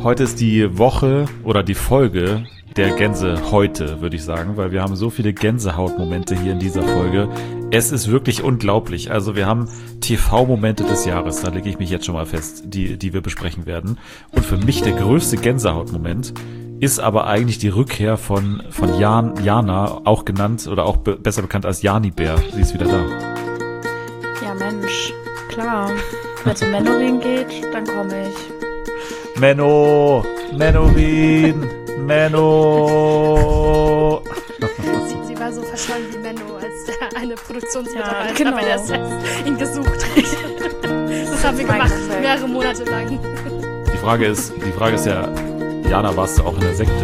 Heute ist die Woche oder die Folge der Gänse heute, würde ich sagen, weil wir haben so viele Gänsehautmomente hier in dieser Folge. Es ist wirklich unglaublich. Also wir haben TV-Momente des Jahres, da lege ich mich jetzt schon mal fest, die wir besprechen werden. Und für mich der größte Gänsehautmoment ist aber eigentlich die Rückkehr von Jana, auch genannt oder auch besser bekannt als Janibär. Sie ist wieder da. Ja Mensch, klar. Wenn es um Mennorin geht, dann komme ich. Mennorin, Menno. Sie war so verschollen wie Menno, als der eine Produktionsmitarbeiter ja, genau. bei der Set ihn gesucht hat. Das haben wir gemacht, mehrere Monate lang. Die Frage ist ja, Jana, warst du auch in der Sekte?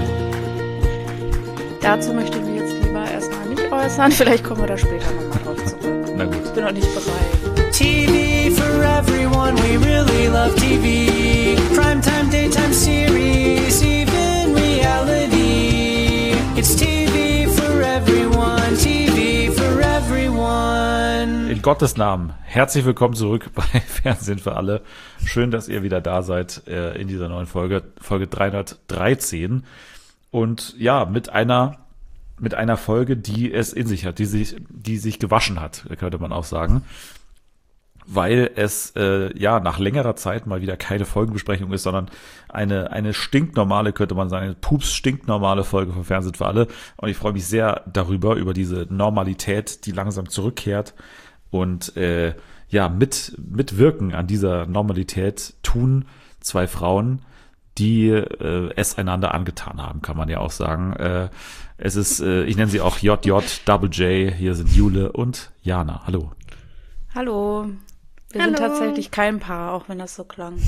Dazu möchte ich mich jetzt lieber erstmal nicht äußern. Vielleicht kommen wir da später nochmal drauf zurück. Na gut. Ich bin noch nicht bereit. TV for everyone, we really love TV. Primetime, daytime series, even reality. It's TV for everyone, TV for everyone. In Gottes Namen, herzlich willkommen zurück bei Fernsehen für alle. Schön, dass ihr wieder da seid in dieser neuen Folge, Folge 313. Und ja, mit einer Folge, die es in sich hat, die sich gewaschen hat, könnte man auch sagen. Weil es nach längerer Zeit mal wieder keine Folgenbesprechung ist, sondern eine stinknormale, könnte man sagen, eine pups-stinknormale Folge von Fernsehen für alle. Und ich freue mich sehr darüber, über diese Normalität, die langsam zurückkehrt. Und mitwirken an dieser Normalität tun zwei Frauen, die es einander angetan haben, kann man ja auch sagen. Es ist, ich nenne sie auch JJ, Double J, hier sind Jule und Jana. Hallo. Hallo. Wir sind tatsächlich kein Paar, auch wenn das so klang.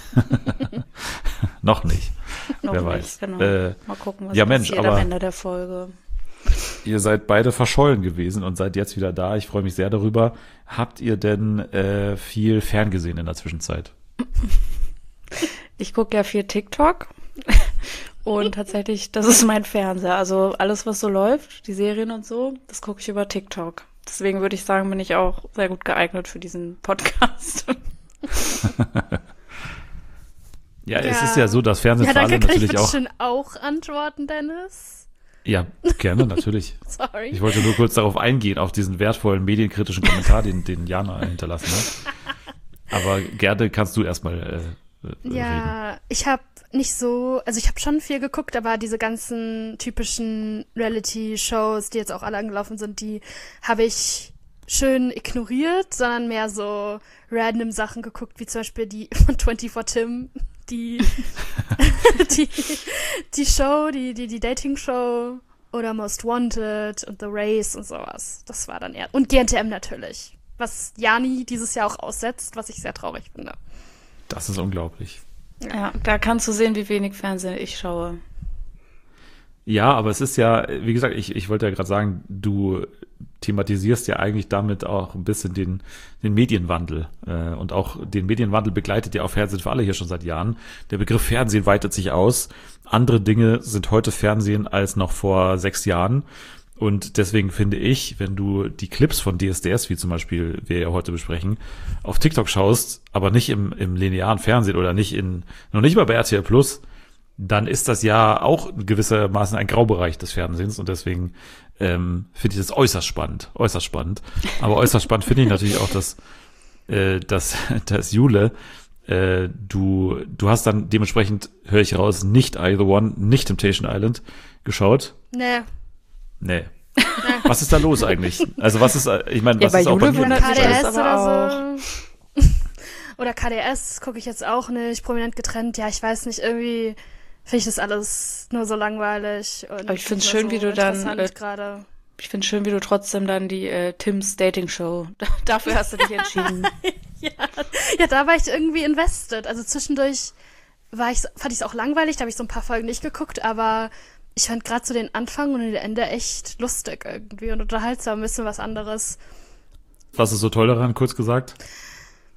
Noch nicht. Noch Wer nicht, weiß. Genau. Mal gucken, was passiert aber am Ende der Folge. Ihr seid beide verschollen gewesen und seid jetzt wieder da. Ich freue mich sehr darüber. Habt ihr denn viel ferngesehen in der Zwischenzeit? Ich gucke ja viel TikTok und tatsächlich, das ist mein Fernseher. Also alles, was so läuft, die Serien und so, das gucke ich über TikTok. Deswegen würde ich sagen, bin ich auch sehr gut geeignet für diesen Podcast. Ja, es ist ja so, dass Fernsehen für alle natürlich auch... Kann ich auch antworten, Dennis? Ja, gerne, natürlich. Sorry. Ich wollte nur kurz darauf eingehen, auf diesen wertvollen medienkritischen Kommentar, den Jana hinterlassen hat. Aber gerne kannst du erstmal reden. Ich habe nicht so, also ich habe schon viel geguckt, aber diese ganzen typischen Reality-Shows, die jetzt auch alle angelaufen sind, die habe ich schön ignoriert, sondern mehr so random Sachen geguckt, wie zum Beispiel die von 24 Tim, die Show, die Dating-Show oder Most Wanted und The Race und sowas. Das war dann eher. Und GNTM natürlich, was Jani dieses Jahr auch aussetzt, was ich sehr traurig finde. Das ist unglaublich. Ja, da kannst du sehen, wie wenig Fernsehen ich schaue. Ja, aber es ist ja, wie gesagt, ich wollte ja gerade sagen, du thematisierst ja eigentlich damit auch ein bisschen den Medienwandel. Und auch den Medienwandel begleitet ja auch Fernsehen für alle hier schon seit Jahren. Der Begriff Fernsehen weitet sich aus. Andere Dinge sind heute Fernsehen als noch vor 6 Jahren. Und deswegen finde ich, wenn du die Clips von DSDS, wie zum Beispiel wir ja heute besprechen, auf TikTok schaust, aber nicht im linearen Fernsehen oder noch nicht mal bei RTL Plus, dann ist das ja auch gewissermaßen ein Graubereich des Fernsehens. Und deswegen finde ich das äußerst spannend. Aber äußerst spannend finde ich natürlich auch, dass Jule, du hast dann dementsprechend, höre ich raus, nicht I The One, nicht Temptation Island geschaut. Nee. Was ist da los eigentlich? Also was ist, ich meine, was ist auch bei mir? KDS oder so. Oder KDS gucke ich jetzt auch nicht, prominent getrennt. Ja, ich weiß nicht, irgendwie finde ich das alles nur so langweilig. Und aber ich finde es schön, wie du dann, ich finde schön, wie du trotzdem dann die Tims Dating Show, dafür hast du dich entschieden. ja, da war ich irgendwie invested. Also zwischendurch fand ich es auch langweilig, da habe ich so ein paar Folgen nicht geguckt, aber ich fand gerade so den Anfang und den Ende echt lustig irgendwie und unterhaltsam, ein bisschen was anderes. Was ist so toll daran, kurz gesagt?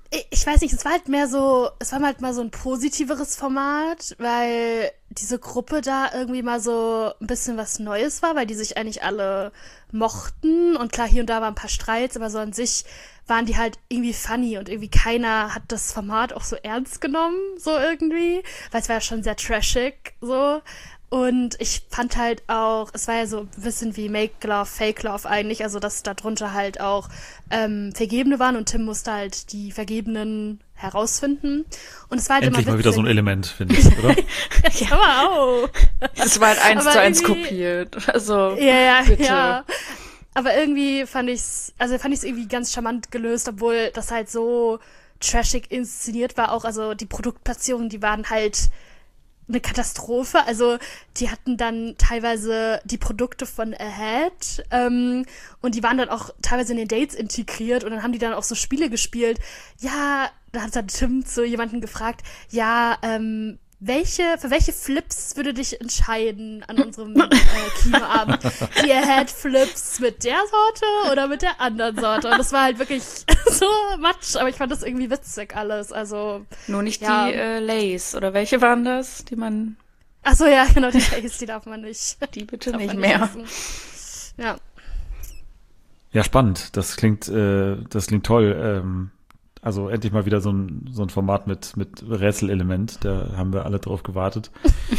ich weiß nicht, es war halt mal so ein positiveres Format, weil diese Gruppe da irgendwie mal so ein bisschen was Neues war, weil die sich eigentlich alle mochten und klar, hier und da waren ein paar Streits, aber so an sich waren die halt irgendwie funny und irgendwie keiner hat das Format auch so ernst genommen, so irgendwie, weil es war ja schon sehr trashig, so. Und ich fand halt auch, es war ja so ein bisschen wie Make Love, Fake Love eigentlich, also dass da drunter halt auch Vergebene waren und Tim musste halt die Vergebenen herausfinden. Und es war halt Endlich immer mal wieder so ein witzig. Element, finde ich, oder? Ja, aber auch. Das war halt 1 Aber zu 1 irgendwie- kopiert. Also, Ja, bitte. ja. Aber irgendwie fand ich's irgendwie ganz charmant gelöst, obwohl das halt so trashig inszeniert war auch. Also die Produktplatzierungen, die waren halt eine Katastrophe. Also die hatten dann teilweise die Produkte von Ahead und die waren dann auch teilweise in den Dates integriert und dann haben die dann auch so Spiele gespielt. Ja, da hat dann Tim so jemanden gefragt, ja, für welche Flips würde dich entscheiden an unserem Kinoabend? Die Ahead Flips mit der Sorte oder mit der anderen Sorte? Und das war halt wirklich so Matsch, aber ich fand das irgendwie witzig alles. Also, Nur nicht ja. die Lays. Oder welche waren das, die man, ach so, ja, genau, die Lays, die darf man nicht. die bitte Darf nicht man mehr. essen. Ja. Ja, spannend. Das klingt toll. Also endlich mal wieder so ein Format mit Rätselelement. Da haben wir alle drauf gewartet.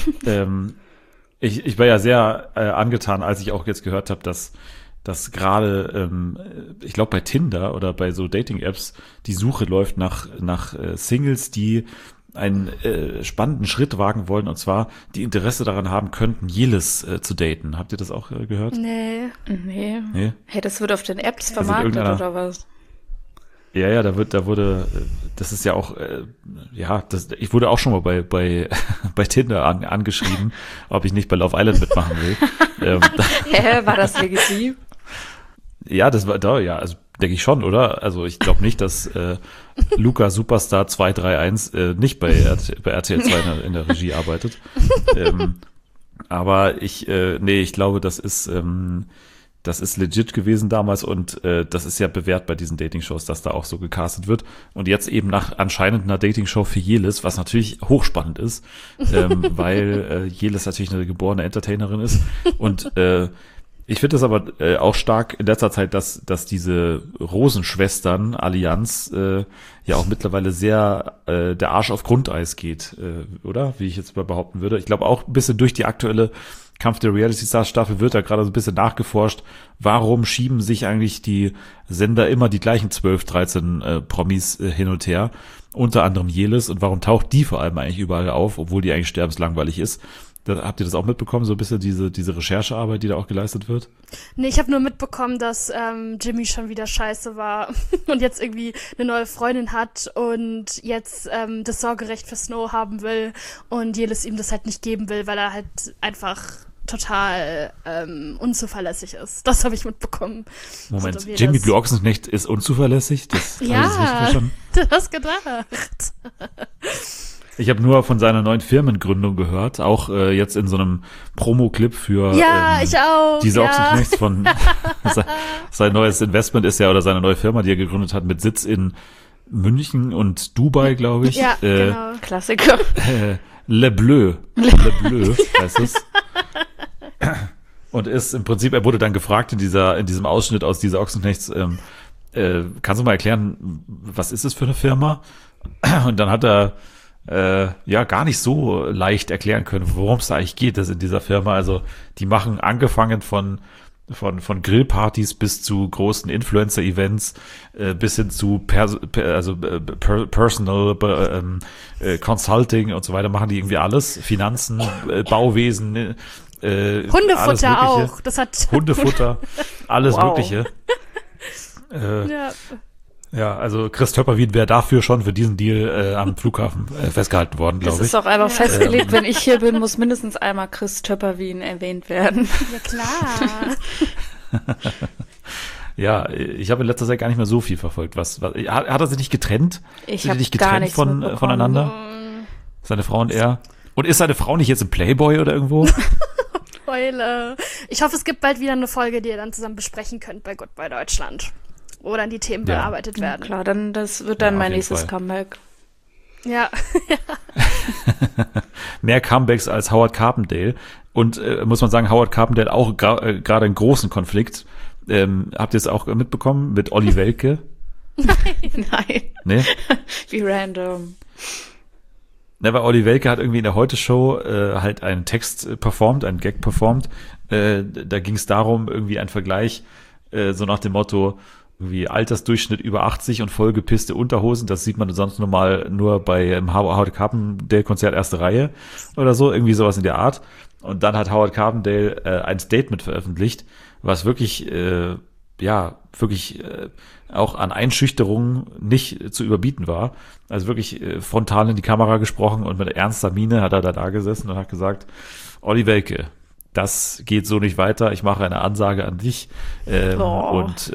Ich war ja sehr angetan, als ich auch jetzt gehört habe, dass gerade, ich glaube bei Tinder oder bei so Dating-Apps die Suche läuft nach Singles, die einen spannenden Schritt wagen wollen, und zwar die Interesse daran haben könnten, Jelis zu daten. Habt ihr das auch gehört? Nee. Nee. Nee? Hey, das wird auf den Apps Also vermarktet irgendeiner- oder was? Ja, das ist ja auch, ich wurde auch schon mal bei Tinder angeschrieben, ob ich nicht bei Love Island mitmachen will. Hä, war das legitim? Ja, das war da, ja, also denke ich schon, oder? Also ich glaube nicht, dass Luca Superstar 231 nicht bei RTL 2 in der Regie arbeitet. Aber ich glaube, das ist legit gewesen damals und das ist ja bewährt bei diesen Dating-Shows, dass da auch so gecastet wird. Und jetzt eben nach anscheinend einer Dating-Show für Jelis, was natürlich hochspannend ist, weil Jelis natürlich eine geborene Entertainerin ist. Und ich finde es aber auch stark in letzter Zeit, dass diese Rosenschwestern-Allianz ja auch mittlerweile sehr der Arsch auf Grundeis geht, oder? Wie ich jetzt mal behaupten würde. Ich glaube auch ein bisschen durch die aktuelle Kampf der Reality Stars Staffel wird da gerade so ein bisschen nachgeforscht, warum schieben sich eigentlich die Sender immer die gleichen 12, 13 Promis hin und her, unter anderem Jelis, und warum taucht die vor allem eigentlich überall auf, obwohl die eigentlich sterbenslangweilig ist. Habt ihr das auch mitbekommen, so ein bisschen diese Recherchearbeit, die da auch geleistet wird? Nee, ich habe nur mitbekommen, dass Jimmy schon wieder scheiße war und jetzt irgendwie eine neue Freundin hat und jetzt das Sorgerecht für Snow haben will und Jelis ihm das halt nicht geben will, weil er halt einfach total unzuverlässig ist. Das habe ich mitbekommen. Moment, So, wie Jimmy das- Blue Ochsenknecht ist unzuverlässig? Das Ja. habe ich richtig verstanden. Du hast gedacht. Ich habe nur von seiner neuen Firmengründung gehört, auch jetzt in so einem Promo-Clip für Ja, ich auch. diese ja. Ochsenknechts von sein neues Investment ist ja, oder seine neue Firma, die er gegründet hat, mit Sitz in München und Dubai, glaube ich. Ja, genau. Klassiker. Le Bleu heißt es. Und ist im Prinzip, er wurde dann gefragt in diesem Ausschnitt aus dieser Ochsenknechts, kannst du mal erklären, was ist es für eine Firma? Und dann hat er gar nicht so leicht erklären können, worum es da eigentlich geht, das in dieser Firma. Also die machen angefangen von Grillpartys bis zu großen Influencer-Events, bis hin zu Personal Consulting und so weiter, machen die irgendwie alles. Finanzen, Bauwesen, alles Hundefutter Mögliche. auch. Das hat Hundefutter, alles Wow. Mögliche. ja. Ja, also Chris Töpperwien wäre dafür schon für diesen Deal am Flughafen festgehalten worden, Das glaube ich. ist auch einfach festgelegt, wenn ich hier bin, muss mindestens einmal Chris Töpperwien erwähnt werden. Ja, klar. Ja, ich habe in letzter Zeit gar nicht mehr so viel verfolgt. Was hat er sich nicht getrennt? Ich Sind die habe nicht gar getrennt nichts mitbekommen. voneinander? Seine Frau und er? Und ist seine Frau nicht jetzt im Playboy oder irgendwo? Heule. Ich hoffe, es gibt bald wieder eine Folge, die ihr dann zusammen besprechen könnt bei Goodbye Deutschland. wo dann die Themen Ja. bearbeitet Ja, werden. klar, dann das wird Ja, dann auf mein jeden nächstes Fall. Comeback. Ja. Mehr Comebacks als Howard Carpendale. Und muss man sagen, Howard Carpendale auch gerade einen großen Konflikt. Habt ihr es auch mitbekommen mit Olli Welke? Nein, Ne? wie random. Ne, weil Olli Welke hat irgendwie in der Heute-Show halt einen Text performt, einen Gag performt. Da ging es darum, irgendwie ein Vergleich, so nach dem Motto, irgendwie Altersdurchschnitt über 80 und vollgepisste Unterhosen. Das sieht man sonst nur bei Howard Carpendale-Konzert erste Reihe oder so, irgendwie sowas in der Art. Und dann hat Howard Carpendale ein Statement veröffentlicht, was wirklich, auch an Einschüchterungen nicht zu überbieten war. Also wirklich frontal in die Kamera gesprochen und mit ernster Miene hat er da gesessen und hat gesagt, Olli Welke, das geht so nicht weiter, ich mache eine Ansage an dich. Und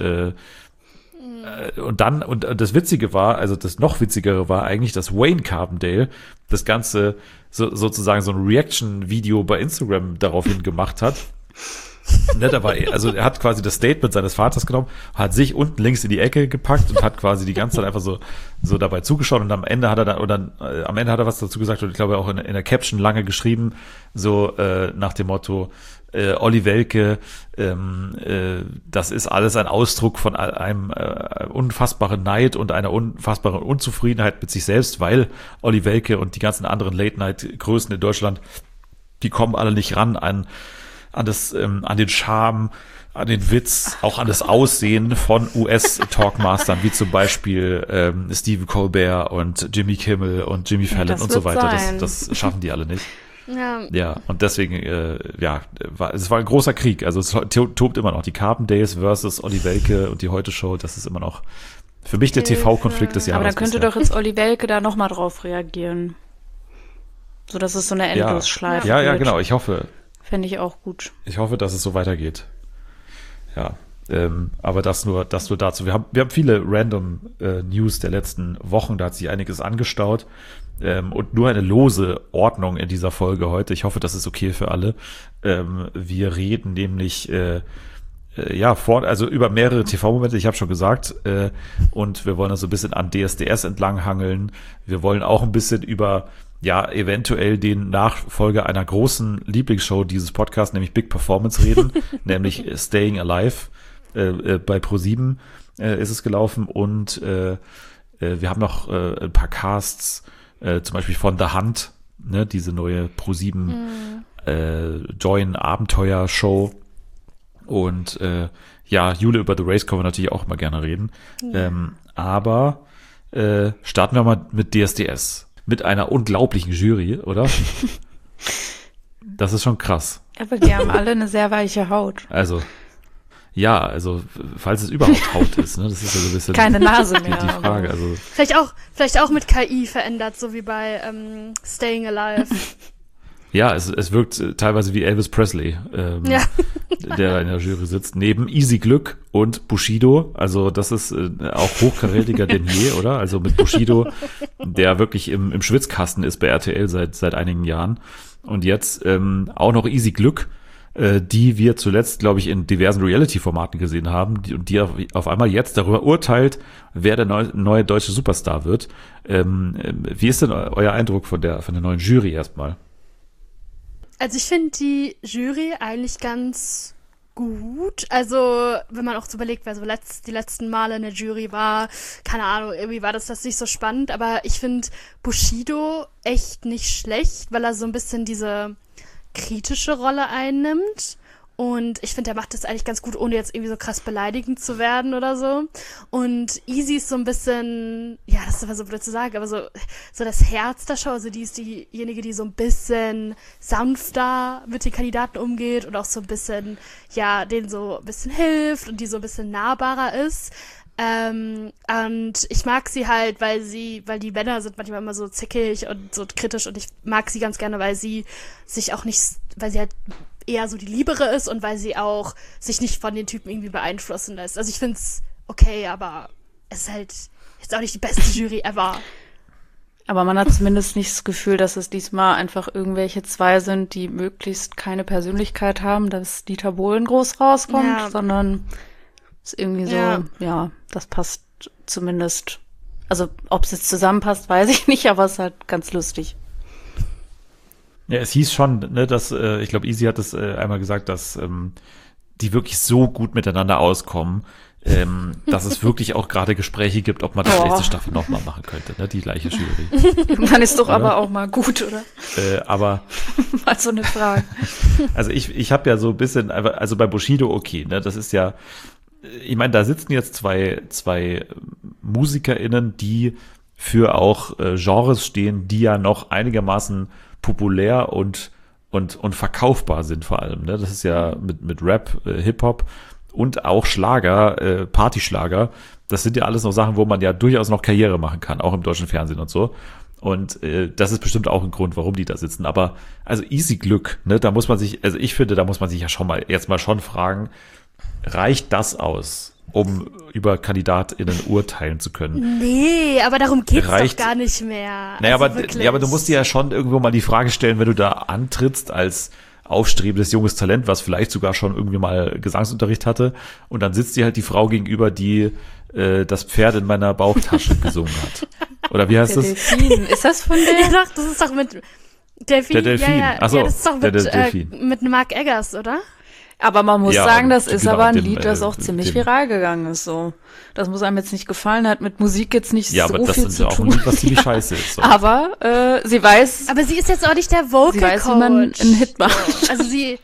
das Witzige war, also das noch Witzigere war eigentlich, dass Wayne Carpendale das Ganze sozusagen so ein Reaction-Video bei Instagram daraufhin gemacht hat. Ne, also er hat quasi das Statement seines Vaters genommen, hat sich unten links in die Ecke gepackt und hat quasi die ganze Zeit einfach so dabei zugeschaut und am Ende hat er was dazu gesagt und ich glaube auch in der Caption lange geschrieben, so nach dem Motto, Olli Welke, das ist alles ein Ausdruck von einem unfassbaren Neid und einer unfassbaren Unzufriedenheit mit sich selbst, weil Olli Welke und die ganzen anderen Late-Night-Größen in Deutschland, die kommen alle nicht ran an den Charme, an den Witz, auch an das Aussehen von US-Talkmastern, wie zum Beispiel Stephen Colbert und Jimmy Kimmel und Jimmy Fallon das und so wird weiter. sein. Das schaffen die alle nicht. Ja. Ja, und deswegen, es war ein großer Krieg. Also es tobt immer noch. Die Carpendales versus Olli Welke und die Heute-Show, das ist immer noch für mich der Hilfe. TV-Konflikt des Jahres. Aber dann könnte bisher. doch jetzt Olli Welke da nochmal drauf reagieren. So dass es so eine Endlosschleife Ja, wird. genau. Ich hoffe, dass es so weitergeht. Ja, aber das nur dazu. Wir haben viele random News der letzten Wochen, da hat sich einiges angestaut und nur eine lose Ordnung in dieser Folge heute. Ich hoffe, das ist okay für alle. Wir reden nämlich über mehrere TV-Momente, ich habe schon gesagt, und wir wollen uns so ein bisschen an DSDS entlanghangeln. Wir wollen auch ein bisschen über eventuell den Nachfolger einer großen Lieblingsshow dieses Podcasts, nämlich Big Performance reden, nämlich Staying Alive bei ProSieben ist es gelaufen und wir haben noch ein paar Casts, zum Beispiel von The Hunt, ne, diese neue ProSieben Join-Abenteuer-Show und Jule, über The Race können wir natürlich auch mal gerne reden, aber starten wir mal mit DSDS. Mit einer unglaublichen Jury, oder? Das ist schon krass. Aber die haben alle eine sehr weiche Haut. Also, falls es überhaupt Haut ist, ne? Das ist ja so ein bisschen Keine Nase mehr. die Frage. Also, Vielleicht auch mit KI verändert, so wie bei Staying Alive. ja, es wirkt teilweise wie Elvis Presley, der in der Jury sitzt, neben Easy Glück und Bushido. Also das ist auch hochkarätiger denn je, oder? Also mit Bushido, der wirklich im Schwitzkasten ist bei RTL seit einigen Jahren. Und jetzt auch noch Easy Glück, die wir zuletzt, glaube ich, in diversen Reality-Formaten gesehen haben, die auf einmal jetzt darüber urteilt, wer der neue deutsche Superstar wird. Wie ist denn euer Eindruck von der neuen Jury erstmal? Also ich finde die Jury eigentlich ganz gut. Also wenn man auch so überlegt, wer so die letzten Male in der Jury war, keine Ahnung, irgendwie war das nicht so spannend. Aber ich finde Bushido echt nicht schlecht, weil er so ein bisschen diese kritische Rolle einnimmt. Und ich finde, er macht das eigentlich ganz gut, ohne jetzt irgendwie so krass beleidigend zu werden oder so. Und Easy ist so ein bisschen, das ist aber so blöd zu sagen, aber so das Herz der Show. Also die ist diejenige, die so ein bisschen sanfter mit den Kandidaten umgeht und auch so ein bisschen, denen so ein bisschen hilft und die so ein bisschen nahbarer ist. Und ich mag sie halt, weil die Männer sind manchmal immer so zickig und so kritisch und ich mag sie ganz gerne, weil sie halt eher so die Liebere ist und weil sie auch sich nicht von den Typen irgendwie beeinflussen lässt. Also ich find's okay, aber es ist halt jetzt auch nicht die beste Jury ever. Aber man hat zumindest nicht das Gefühl, dass es diesmal einfach irgendwelche zwei sind, die möglichst keine Persönlichkeit haben, dass Dieter Bohlen groß rauskommt, sondern Ist irgendwie so, Ja. ja, das passt zumindest. Also, ob es jetzt zusammenpasst, weiß ich nicht, aber es ist halt ganz lustig. Ja, es hieß schon, ne, dass, ich glaube, Easy hat es einmal gesagt, dass die wirklich so gut miteinander auskommen, dass es wirklich auch gerade Gespräche gibt, ob man die nächste Staffel nochmal machen könnte, ne, die gleiche Jury. Dann ist doch Oder? aber auch mal gut, oder? Aber Mal so eine Frage. also ich habe ja so ein bisschen, also bei Bushido okay, ne, das ist ja, ich meine, da sitzen jetzt zwei MusikerInnen, die für auch Genres stehen, die ja noch einigermaßen populär und verkaufbar sind vor allem. Ne? Das ist ja mit Rap, Hip-Hop und auch Schlager, Partyschlager. Das sind ja alles noch Sachen, wo man ja durchaus noch Karriere machen kann, auch im deutschen Fernsehen und so. Und das ist bestimmt auch ein Grund, warum die da sitzen. Aber also Easy Glück, ne, da muss man sich, also ich finde, da muss man sich ja schon mal jetzt mal schon fragen, reicht das aus, um über KandidatInnen urteilen zu können? Nee, aber darum geht's Reicht- doch gar nicht mehr. Naja, Also aber, wirklich. ja, aber du musst dir ja schon irgendwo mal die Frage stellen, wenn du da antrittst als aufstrebendes junges Talent, was vielleicht sogar schon irgendwie mal Gesangsunterricht hatte, und dann sitzt dir halt die Frau gegenüber, die das Pferd in meiner Bauchtasche gesungen hat. Oder wie heißt Der das? Delfin, ist das von Ja, der? doch, das ist doch mit Delfin. Der Delfin. Ja, ja. Ach so, Ja, das ist doch der mit, Delfin. mit Mark Eggers, oder? Aber man muss Ja, sagen, das und ist genau, aber ein dem, Lied, das auch ziemlich dem- viral gegangen ist, so. Das muss einem jetzt nicht gefallen, hat mit Musik jetzt nicht Ja, so aber das viel ist zu ja auch ein tun. Lied, was ziemlich scheiße ist. So. Aber sie weiß, Aber sie ist jetzt auch nicht der Vocal sie weiß, Coach. wie man einen Hit macht. Also sie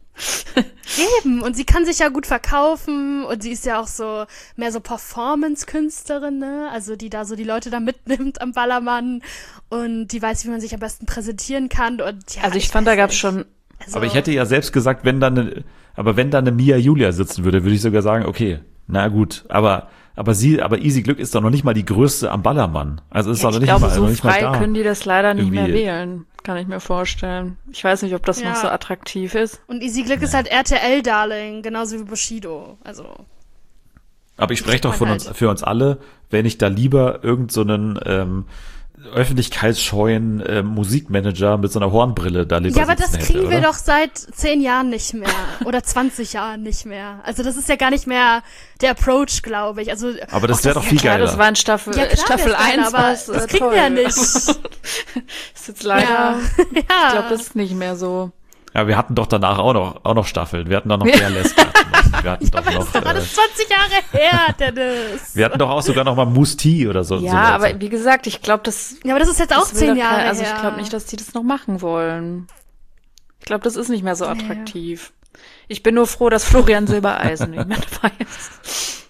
eben, und sie kann sich ja gut verkaufen und sie ist ja auch so mehr so Performance-Künstlerin, ne? Also die da so die Leute da mitnimmt am Ballermann und die weiß, wie man sich am besten präsentieren kann und ja. Also ich fand, da weiß gab's nicht. schon, Also, Aber ich hätte ja selbst gesagt, wenn dann eine Mia Julia sitzen würde, würde ich sogar sagen, okay, na gut, aber Easy Glück ist doch noch nicht mal die größte am Ballermann. Also ist ja, doch noch ich nicht glaube, mal, so noch nicht mal frei da. können die das leider nicht mehr Irgendwie- wählen. Kann ich mir vorstellen. Ich weiß nicht, ob das Ja. noch so attraktiv ist. und Easy Glück ist halt RTL-Darling, genauso wie Bushido. Also Aber ich spreche doch man halt. für uns alle, wenn ich da lieber irgend so einen öffentlichkeitsscheuen Musikmanager mit so einer Hornbrille da lieber ja, aber das sitzen kriegen hätte, wir oder? doch seit 10 Jahren nicht mehr oder 20 Jahren nicht mehr. Also das ist ja gar nicht mehr der Approach, glaube ich. Also Aber das auch wäre doch viel Ja, geiler. das war in Staffel Ja, klar, Staffel wär's geil, 1 aber war's, das kriegen toll. wir ja nicht. Ist jetzt leider, ja. ich glaube, das ist nicht mehr so. Ja, wir hatten doch danach auch noch Staffeln. Wir hatten doch noch Berlesk. Wir hatten doch Aber das noch, ist doch alles 20 Jahre her, Dennis. wir hatten doch auch sogar noch mal Musti oder so. Ja, so aber wie gesagt, ich glaube, das Ja, aber das ist jetzt auch das will 10 doch Jahre keiner- Also her. ich glaube nicht, dass die das noch machen wollen. Ich glaube, das ist nicht mehr so attraktiv. Ich bin nur froh, dass Florian Silbereisen nicht mehr dabei ist.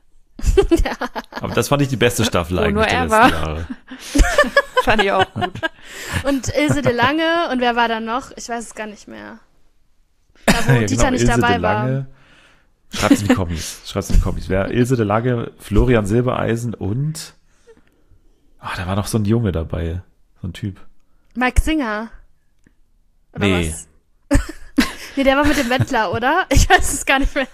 Aber das fand ich die beste Staffel eigentlich nur der er letzten war. Jahre. Fand ich auch gut. Und Ilse de Lange und wer war da noch? Ich weiß es gar nicht mehr. Da, wo Ja, Dieter nicht Ilse dabei de war. Lange. Schreibt's in die Kommis. Wer? Ilse de Lange, Florian Silbereisen und da war noch so ein Junge dabei. So ein Typ. Mike Singer. Oder Nee. was? Nee, der war mit dem Wendler, oder? Ich weiß es gar nicht mehr.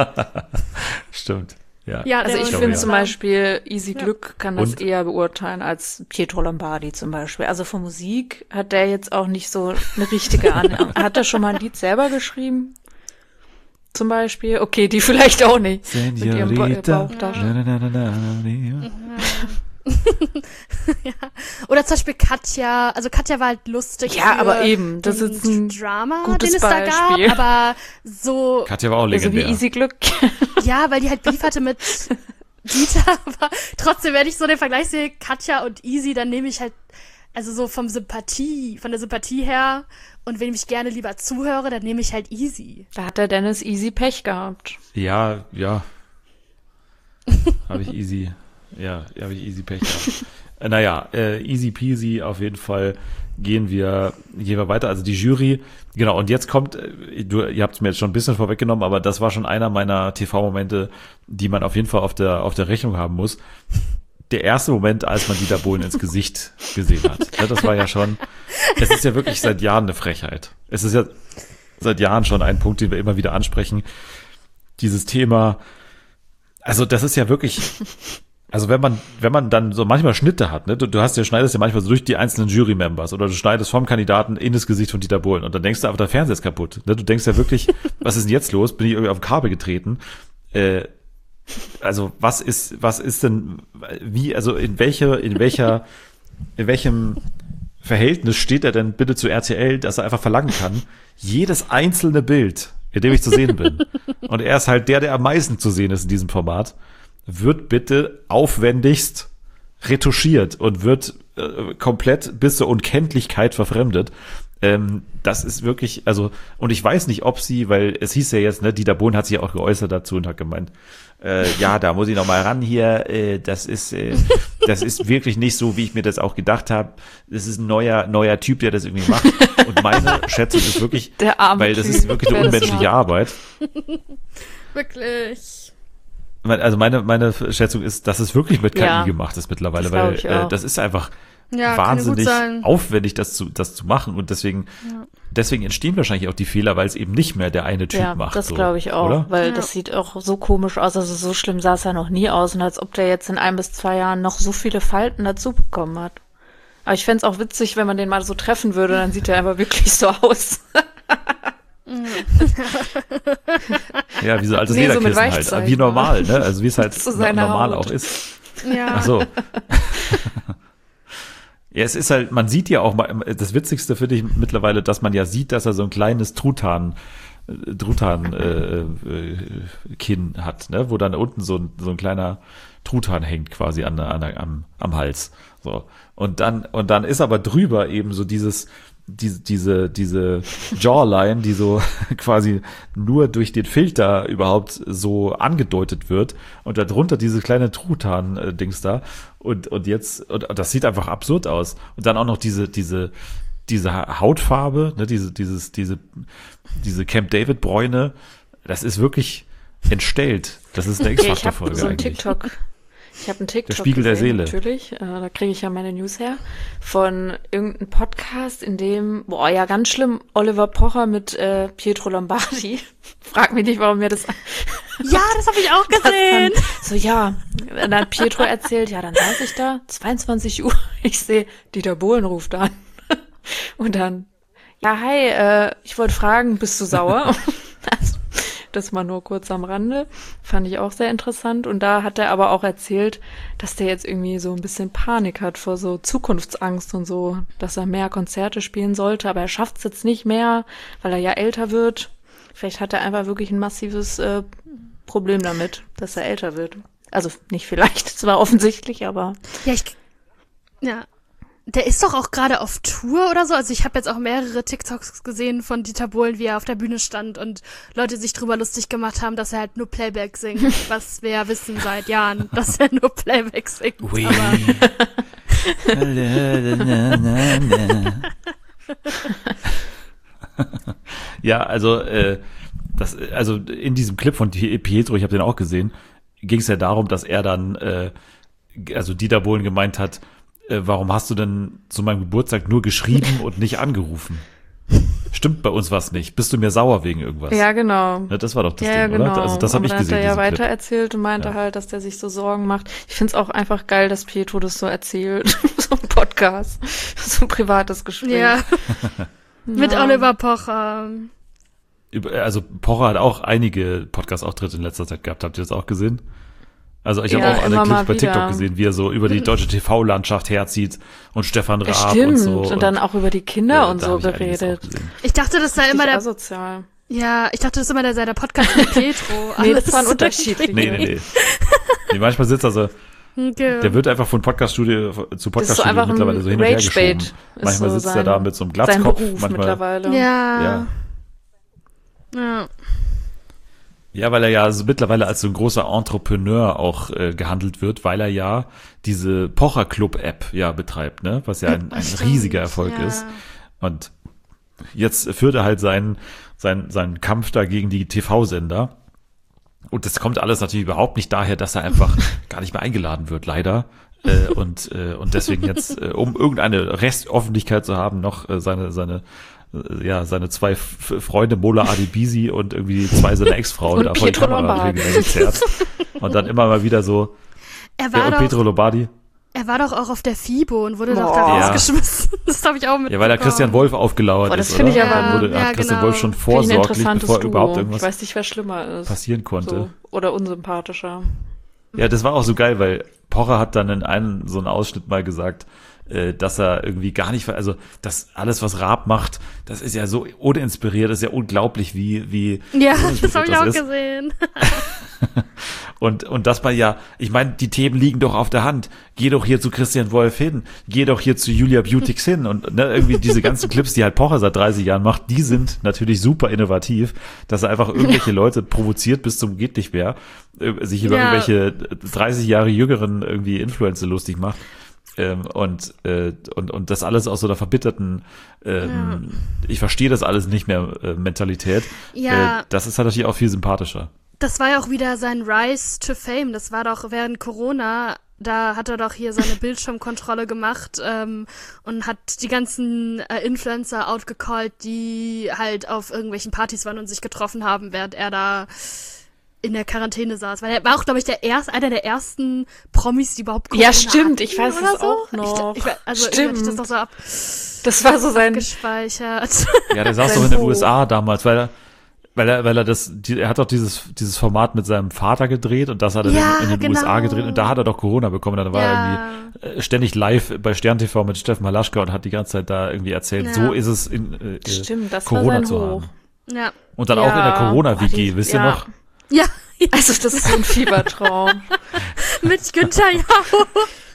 Stimmt. Ja. Ja, Also der ich war finde mit zum dem Beispiel Easy Glück kann das Und? eher beurteilen als Pietro Lombardi zum Beispiel. Also von Musik hat der jetzt auch nicht so eine richtige Ahnung. Hat er schon mal ein Lied selber geschrieben? Zum Beispiel? Okay, die vielleicht auch nicht. Mit ihrem Senorita. Bauchtasche. Na, na, na, na, na, na. Oder zum Beispiel Katja. Also Katja war halt lustig. Ja, für aber eben, das den ist ein Drama, gutes den es da Beispiel. gab. Aber so, Katja war auch Also wie legendär. Easy Glück. ja, weil die halt Beef hatte mit Dieter. Aber trotzdem, wenn ich so den Vergleich sehe, Katja und Easy, dann nehme ich halt, also so von der Sympathie her. Und wenn ich gerne lieber zuhöre, dann nehme ich halt Easy. Da hat der Dennis Easy Pech gehabt. Ja. Habe ich easy Pech gehabt. Naja, easy peasy, auf jeden Fall gehen wir weiter. Also die Jury, genau, und jetzt kommt, ihr habt es mir jetzt schon ein bisschen vorweggenommen, aber das war schon einer meiner TV-Momente, die man auf jeden Fall auf der Rechnung haben muss. Der erste Moment, als man Dieter Bohlen ins Gesicht gesehen hat. Ja, das war ja schon, es ist ja wirklich seit Jahren eine Frechheit. Es ist ja seit Jahren schon ein Punkt, den wir immer wieder ansprechen. Dieses Thema, also das ist ja wirklich, also wenn man dann so manchmal Schnitte hat, ne, schneidest ja manchmal so durch die einzelnen Jury-Members oder du schneidest vom Kandidaten in das Gesicht von Dieter Bohlen und dann denkst du, aber der Fernseher ist kaputt. Ne? Du denkst ja wirklich, was ist denn jetzt los? Bin ich irgendwie auf ein Kabel getreten? also was ist denn, also in welchem Verhältnis steht er denn bitte zu RTL, dass er einfach verlangen kann, jedes einzelne Bild, in dem ich zu sehen bin, und er ist halt der am meisten zu sehen ist in diesem Format, wird bitte aufwendigst retuschiert und wird komplett bis zur Unkenntlichkeit verfremdet. Das ist wirklich, also, und ich weiß nicht, ob sie, weil es hieß ja jetzt, ne, Dieter Bohlen hat sich ja auch geäußert dazu und hat gemeint, ja, da muss ich noch mal ran hier, das ist wirklich nicht so, wie ich mir das auch gedacht habe. Das ist ein neuer Typ, der das irgendwie macht. Und meine Schätzung ist wirklich, weil das ist wirklich eine unmenschliche Arbeit. Wirklich. Also meine Schätzung ist, dass es wirklich mit KI gemacht ist mittlerweile, weil das ist einfach wahnsinnig aufwendig, das zu machen, und deswegen entstehen wahrscheinlich auch die Fehler, weil es eben nicht mehr der eine Typ macht. Ja, das so, glaube ich auch, oder? weil das sieht auch so komisch aus, also so schlimm sah es ja noch nie aus, und als ob der jetzt in 1 bis 2 Jahren noch so viele Falten dazu bekommen hat. Aber ich fände es auch witzig, wenn man den mal so treffen würde, dann sieht er einfach wirklich so aus. Ja, wie so altes so mit Lederkissen halt, Weichzeichner. wie normal, ne? Also wie es halt So seine normal Haut. auch ist. Ja. Ach so. Ja, es ist halt, man sieht ja auch mal, das Witzigste finde ich mittlerweile, dass man ja sieht, dass er so ein kleines Kinn hat, ne, wo dann unten so ein kleiner Truthahn hängt quasi am Hals. So. Und dann ist aber drüber eben so diese Jawline, die so quasi nur durch den Filter überhaupt so angedeutet wird, und darunter diese kleine Truthahn-Dings da, und das sieht einfach absurd aus. Und dann auch noch diese Hautfarbe, ne, diese Camp David Bräune, das ist wirklich entstellt. Das ist eine X-Factor-Folge so eigentlich. Ich habe einen TikTok Der Spiegel der Seele. Natürlich, da kriege ich ja meine News her, von irgendeinem Podcast, in dem, ganz schlimm, Oliver Pocher mit Pietro Lombardi. Frag mich nicht, warum mir das... Ja, das habe ich auch gesehen. Dann hat Pietro erzählt, dann saß ich da, 22 Uhr, ich sehe, Dieter Bohlen ruft an. Und dann, hi, ich wollte fragen, bist du sauer? Das mal nur kurz am Rande. Fand ich auch sehr interessant. Und da hat er aber auch erzählt, dass der jetzt irgendwie so ein bisschen Panik hat vor so Zukunftsangst und so, dass er mehr Konzerte spielen sollte. Aber er schafft es jetzt nicht mehr, weil er ja älter wird. Vielleicht hat er einfach wirklich ein massives Problem damit, dass er älter wird. Also nicht vielleicht, es war offensichtlich, aber... Ja, der ist doch auch gerade auf Tour oder so. Also ich habe jetzt auch mehrere TikToks gesehen von Dieter Bohlen, wie er auf der Bühne stand und Leute sich drüber lustig gemacht haben, dass er halt nur Playback singt. Was wir ja wissen seit Jahren, dass er nur Playback singt. Oui. Ja, also in diesem Clip von Pietro, ich habe den auch gesehen, ging es ja darum, dass er dann, also Dieter Bohlen gemeint hat, warum hast du denn zu meinem Geburtstag nur geschrieben und nicht angerufen? Stimmt bei uns was nicht? Bist du mir sauer wegen irgendwas? Ja, genau. Ja, das war doch das Ding, genau. oder? Also das habe ich gesehen. Dann hat er ja weiter Clip. erzählt und meinte halt, dass der sich so Sorgen macht. Ich find's auch einfach geil, dass Pietro das so erzählt. So ein Podcast. So ein privates Gespräch. Ja. Mit Oliver Pocher. Also Pocher hat auch einige Podcast-Auftritte in letzter Zeit gehabt. Habt ihr das auch gesehen? Also ich habe auch alle Clips bei TikTok gesehen, wie er so über die deutsche TV-Landschaft herzieht und Stefan Raab und so. Und dann auch über die Kinder und so geredet. Ich dachte, das sei immer der... asozial. Ja, ich dachte, das ist immer der Podcast mit Pietro. Nee, das waren unterschiedliche. Nee, manchmal sitzt er so... Okay. Der wird einfach von Podcaststudio zu Podcaststudio so mittlerweile so hin und her geschoben. Manchmal so sitzt er da mit so einem Glatzkopf. Manchmal, mittlerweile. Ja. Ja, weil er ja so mittlerweile als so ein großer Entrepreneur auch gehandelt wird, weil er ja diese Pocher-Club-App ja betreibt, ne? Was ja ein riesiger Erfolg ist. Und jetzt führt er halt seinen Kampf da gegen die TV-Sender. Und das kommt alles natürlich überhaupt nicht daher, dass er einfach gar nicht mehr eingeladen wird, leider. Und deswegen jetzt, um irgendeine Restöffentlichkeit zu haben, noch seine zwei Freunde Mola Adebisi und irgendwie 2 seiner Ex-Frauen da vor die Kamera zerrt. Und dann immer mal wieder so. Und Pietro Lombardi. Er war doch auch auf der FIBO und wurde doch da rausgeschmissen. Das habe ich auch mitbekommen. Ja, weil da Christian Wolf aufgelauert ist. Das finde ich aber Christian Wolf schon vorsorglich, bevor überhaupt irgendwas ich weiß nicht, wer schlimmer ist. passieren konnte. So. oder unsympathischer. Ja, das war auch so geil, weil Pocher hat dann in so einen Ausschnitt mal gesagt, dass er irgendwie gar nicht, also das alles, was Raab macht, das ist ja so uninspiriert, das ist ja unglaublich, wie Ja, das uninspiriert habe ich auch ist. gesehen. Und dass man ja, ich meine, die Themen liegen doch auf der Hand. Geh doch hier zu Christian Wolf hin, geh doch hier zu Julia Beautix hin und ne, irgendwie diese ganzen Clips, die halt Pocher seit 30 Jahren macht, die sind natürlich super innovativ, dass er einfach irgendwelche Leute provoziert bis zum geht nicht mehr, sich über irgendwelche 30 Jahre jüngeren irgendwie Influencer lustig macht. Und das alles aus so einer verbitterten, ich verstehe das alles nicht mehr Mentalität. Ja. Das ist halt natürlich auch viel sympathischer. Das war ja auch wieder sein Rise to Fame. Das war doch während Corona, da hat er doch hier seine Bildschirmkontrolle gemacht und hat die ganzen Influencer outgecallt, die halt auf irgendwelchen Partys waren und sich getroffen haben, während er da in der Quarantäne saß. Weil er war auch, glaube ich, einer der ersten Promis, die überhaupt Corona Ja, stimmt, ich hatten weiß oder es auch noch. Also Stimmt. hatte ich das doch so Das war so sein, abgespeichert. Ja, der saß Sein doch in den Hof. USA damals, er hat doch dieses Format mit seinem Vater gedreht und das hat er Ja, in den genau. USA gedreht und da hat er doch Corona bekommen. Dann war er irgendwie ständig live bei Stern TV mit Steffen Malaschka und hat die ganze Zeit da irgendwie erzählt, Ja. so ist es in stimmt, das war Corona sein zu Hoch. haben. Ja. Und dann Ja. auch in der Corona-WG, Boah, wisst ihr ja. noch? Ja, Also das ist so ein Fiebertraum. mit Günther Jauch.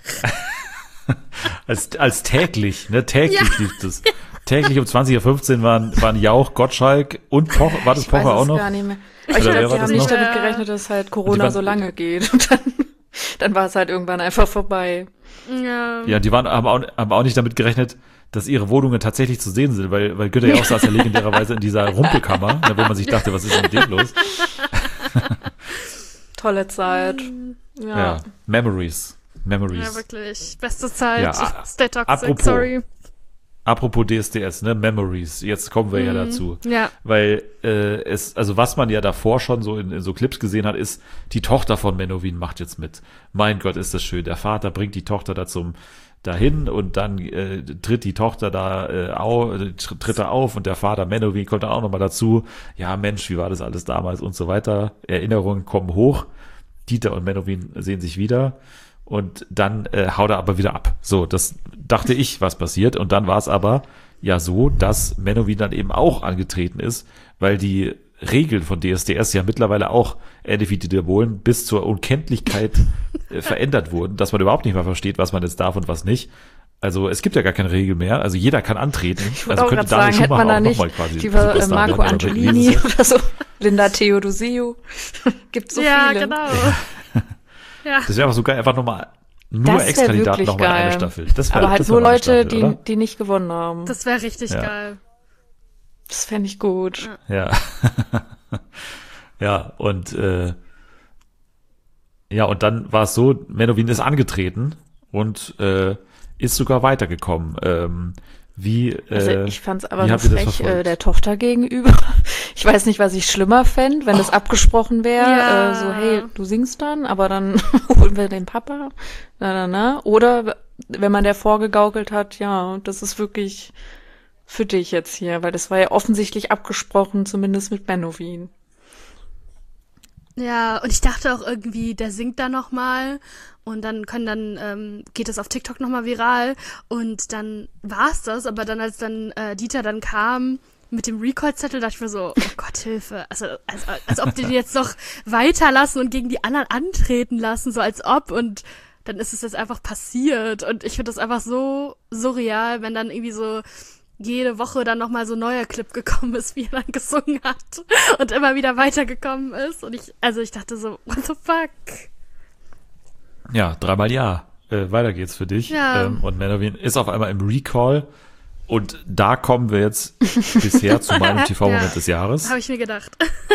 Als täglich, ne, täglich lief das. Täglich um 20.15 Uhr waren Jauch, Gottschalk und Pocher, war das Ich weiß Pocher auch es noch? gar nicht mehr. Aber ich Oder wer glaube, war die das haben nicht noch? damit gerechnet, dass halt Corona Die waren- so lange geht. Und dann war es halt irgendwann einfach vorbei. Ja. Ja, die haben auch nicht damit gerechnet, dass ihre Wohnungen tatsächlich zu sehen sind, weil Günther Jauch saß ja legendärerweise in dieser Rumpelkammer, ne, wo man sich dachte, was ist denn mit dem los? Tolle Zeit. Ja, Memories. Ja, wirklich. Beste Zeit. Ja, Stay toxic, apropos. sorry. Apropos DSDS, ne, Memories, jetzt kommen wir ja dazu. Ja. Weil also was man ja davor schon so in so Clips gesehen hat, ist, die Tochter von Menowin macht jetzt mit. Mein Gott, ist das schön. Der Vater bringt die Tochter dahin und dann tritt die Tochter tritt er auf und der Vater Menowin kommt dann auch nochmal dazu. Ja, Mensch, wie war das alles damals und so weiter. Erinnerungen kommen hoch. Dieter und Menowin sehen sich wieder. Und dann haut er aber wieder ab. So, das dachte ich, was passiert. Und dann war es aber ja so, dass Menowin dann eben auch angetreten ist, weil die Regeln von DSDS ja mittlerweile auch, ähnlich wie Dieter Bohlen, bis zur Unkenntlichkeit verändert wurden, dass man überhaupt nicht mehr versteht, was man jetzt darf und was nicht. Also es gibt ja gar keine Regel mehr. Also jeder kann antreten. Ich wollte Also auch könnte gerade sagen, hätte man da auch nicht noch mal quasi lieber Superstar Marco werden, oder Angelini wie ist es? oder so, Linda Theodosiou. Gibt so Ja, viele. genau. Ja. Das wäre einfach so geil, einfach nur Das wär Ex-Kandidaten wirklich nochmal eine geil. Staffel. Das wär, Aber halt das wär nur mal eine Leute, Staffel, oder? die nicht gewonnen haben. Das wäre richtig Ja. geil. Das fände ich gut. Ja. Ja. Ja, und dann war es so, Menowin ist angetreten und ist sogar weitergekommen. Also ich fand es aber wie nur habt ihr das frech verfolgt? der Tochter gegenüber. Ich weiß nicht, was ich schlimmer fände, wenn das abgesprochen wäre. Ja. So, hey, du singst dann, aber dann holen wir den Papa. Na. Oder wenn man der vorgegaukelt hat, ja, das ist wirklich für dich jetzt hier, weil das war ja offensichtlich abgesprochen, zumindest mit Menowin. Ja, und ich dachte auch irgendwie, der singt da nochmal und dann geht das auf TikTok nochmal viral und dann war's das, aber dann als dann Dieter dann kam mit dem Recall-Zettel, dachte ich mir so, oh Gott, Hilfe. Also, als ob die jetzt noch weiterlassen und gegen die anderen antreten lassen, so als ob und dann ist es jetzt einfach passiert und ich finde das einfach so surreal, wenn dann irgendwie so jede Woche dann nochmal so ein neuer Clip gekommen ist, wie er dann gesungen hat und immer wieder weitergekommen ist. Und ich dachte so, what the fuck? Ja, 3-mal ja. Weiter geht's für dich. Ja. Und Menowin ist auf einmal im Recall. Und da kommen wir jetzt bisher zu meinem TV-Moment Ja. des Jahres. Habe ich mir gedacht.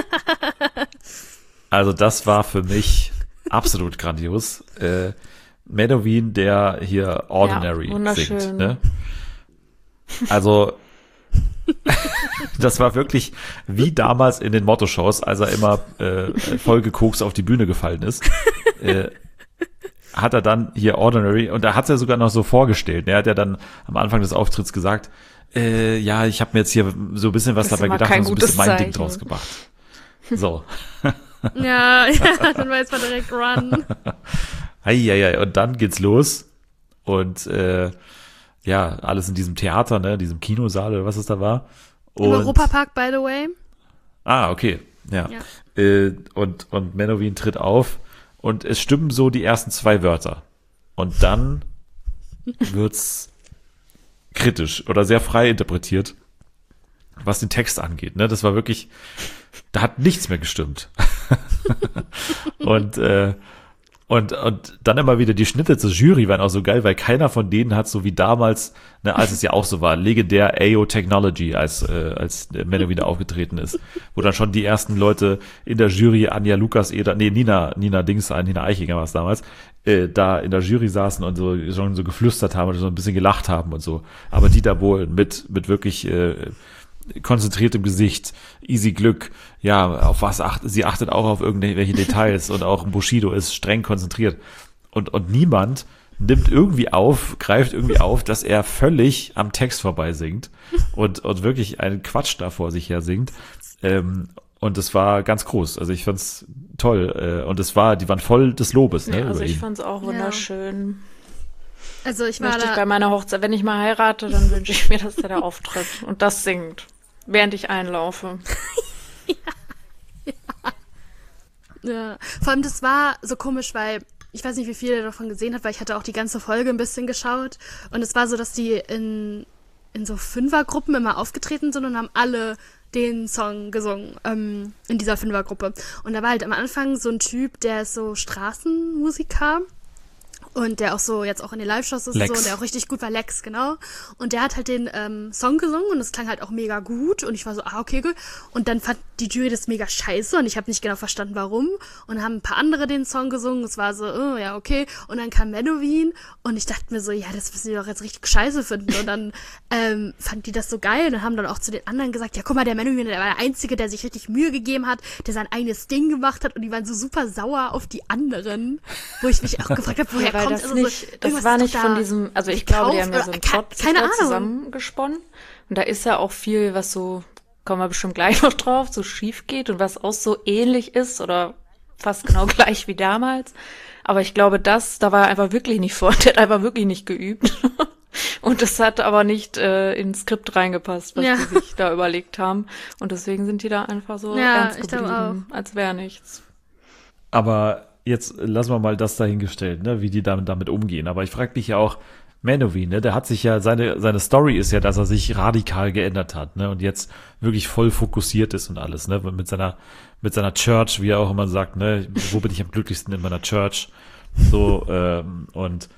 Also das war für mich absolut grandios. Menowin, der hier Ordinary wunderschön. singt. Ne? Also das war wirklich wie damals in den Motto-Shows, als er immer voll gekokst auf die Bühne gefallen ist. Hat er dann hier Ordinary, und da hat er sogar noch so vorgestellt. Er hat ja dann am Anfang des Auftritts gesagt, ja, ich habe mir jetzt hier so ein bisschen was Das ist dabei immer gedacht kein und so ein bisschen gutes mein Ding Zeichen. draus gemacht. So. Ja, dann weiß man direkt Run. Eieiei, und dann geht's los. Und ja, alles in diesem Theater, ne, diesem Kinosaal oder was es da war. Im Europapark, by the way. Ah, okay, ja. Und Menowin tritt auf und es stimmen so die ersten 2 Wörter. Und dann wird's kritisch oder sehr frei interpretiert, was den Text angeht. Ne? Das war wirklich, da hat nichts mehr gestimmt. Und dann immer wieder die Schnitte zur Jury waren auch so geil, weil keiner von denen hat so wie damals, ne, als es ja auch so war, legendär AO Technology, als Menowin aufgetreten ist, wo dann schon die ersten Leute in der Jury, Anja Lukas, Nina Eichinger war es damals, da in der Jury saßen und so schon so geflüstert haben oder so ein bisschen gelacht haben und so. Aber Dieter Bohlen mit wirklich konzentriertem Gesicht, easy Glück, ja, auf was sie achtet auch auf irgendwelche Details und auch Bushido ist streng konzentriert. Und niemand greift irgendwie auf, dass er völlig am Text vorbei singt und wirklich einen Quatsch da vor sich her singt. Und es war ganz groß. Also ich fand's toll. Und die waren voll des Lobes. Ne, ja, also über ich ihn. fand's auch wunderschön. Also ich war Möchte ich bei meiner Hochzeit, wenn ich mal heirate, dann wünsche ich mir, dass der da auftritt und das singt, während ich einlaufe. Ja. Vor allem, das war so komisch, weil ich weiß nicht, wie viel ihr davon gesehen habt, weil ich hatte auch die ganze Folge ein bisschen geschaut. Und es war so, dass die in so 5er-Gruppen immer aufgetreten sind und haben alle den Song gesungen in dieser 5er-Gruppe. Und da war halt am Anfang so ein Typ, der ist so Straßenmusiker. Und der auch so jetzt auch in den Live-Shows ist Lex. so, und der auch richtig gut war, Lex, genau. Und der hat halt den Song gesungen und es klang halt auch mega gut. Und ich war so, okay, gut. Und dann fand die Jury das mega scheiße und ich habe nicht genau verstanden, warum. Und dann haben ein paar andere den Song gesungen. Es war so, oh, ja, okay. Und dann kam Menowin und ich dachte mir so, ja, das müssen die doch jetzt richtig scheiße finden. Und dann fanden die das so geil und haben dann auch zu den anderen gesagt, ja, guck mal, der Menowin, der war der Einzige, der sich richtig Mühe gegeben hat, der sein eigenes Ding gemacht hat. Und die waren so super sauer auf die anderen, wo ich mich auch gefragt habe, woher kommt das also nicht, so, das war nicht von diesem, also ich glaube, die haben ja so einen Plot keine Ahnung zusammengesponnen. Und da ist ja auch viel, was so, kommen wir bestimmt gleich noch drauf, so schief geht und was auch so ähnlich ist oder fast genau gleich wie damals. Aber ich glaube, da war er einfach wirklich nicht vor, der hat einfach wirklich nicht geübt. Und das hat aber nicht ins Skript reingepasst, was die sich da überlegt haben. Und deswegen sind die da einfach so ernst geblieben, als wäre nichts. Aber jetzt lassen wir mal das dahingestellt, ne, wie die damit umgehen. Aber ich frage mich ja auch, Menowin, ne, der hat sich ja, seine Story ist ja, dass er sich radikal geändert hat, ne, und jetzt wirklich voll fokussiert ist und alles, ne, mit seiner Church, wie er auch immer sagt, ne, wo bin ich am glücklichsten in meiner Church, so, und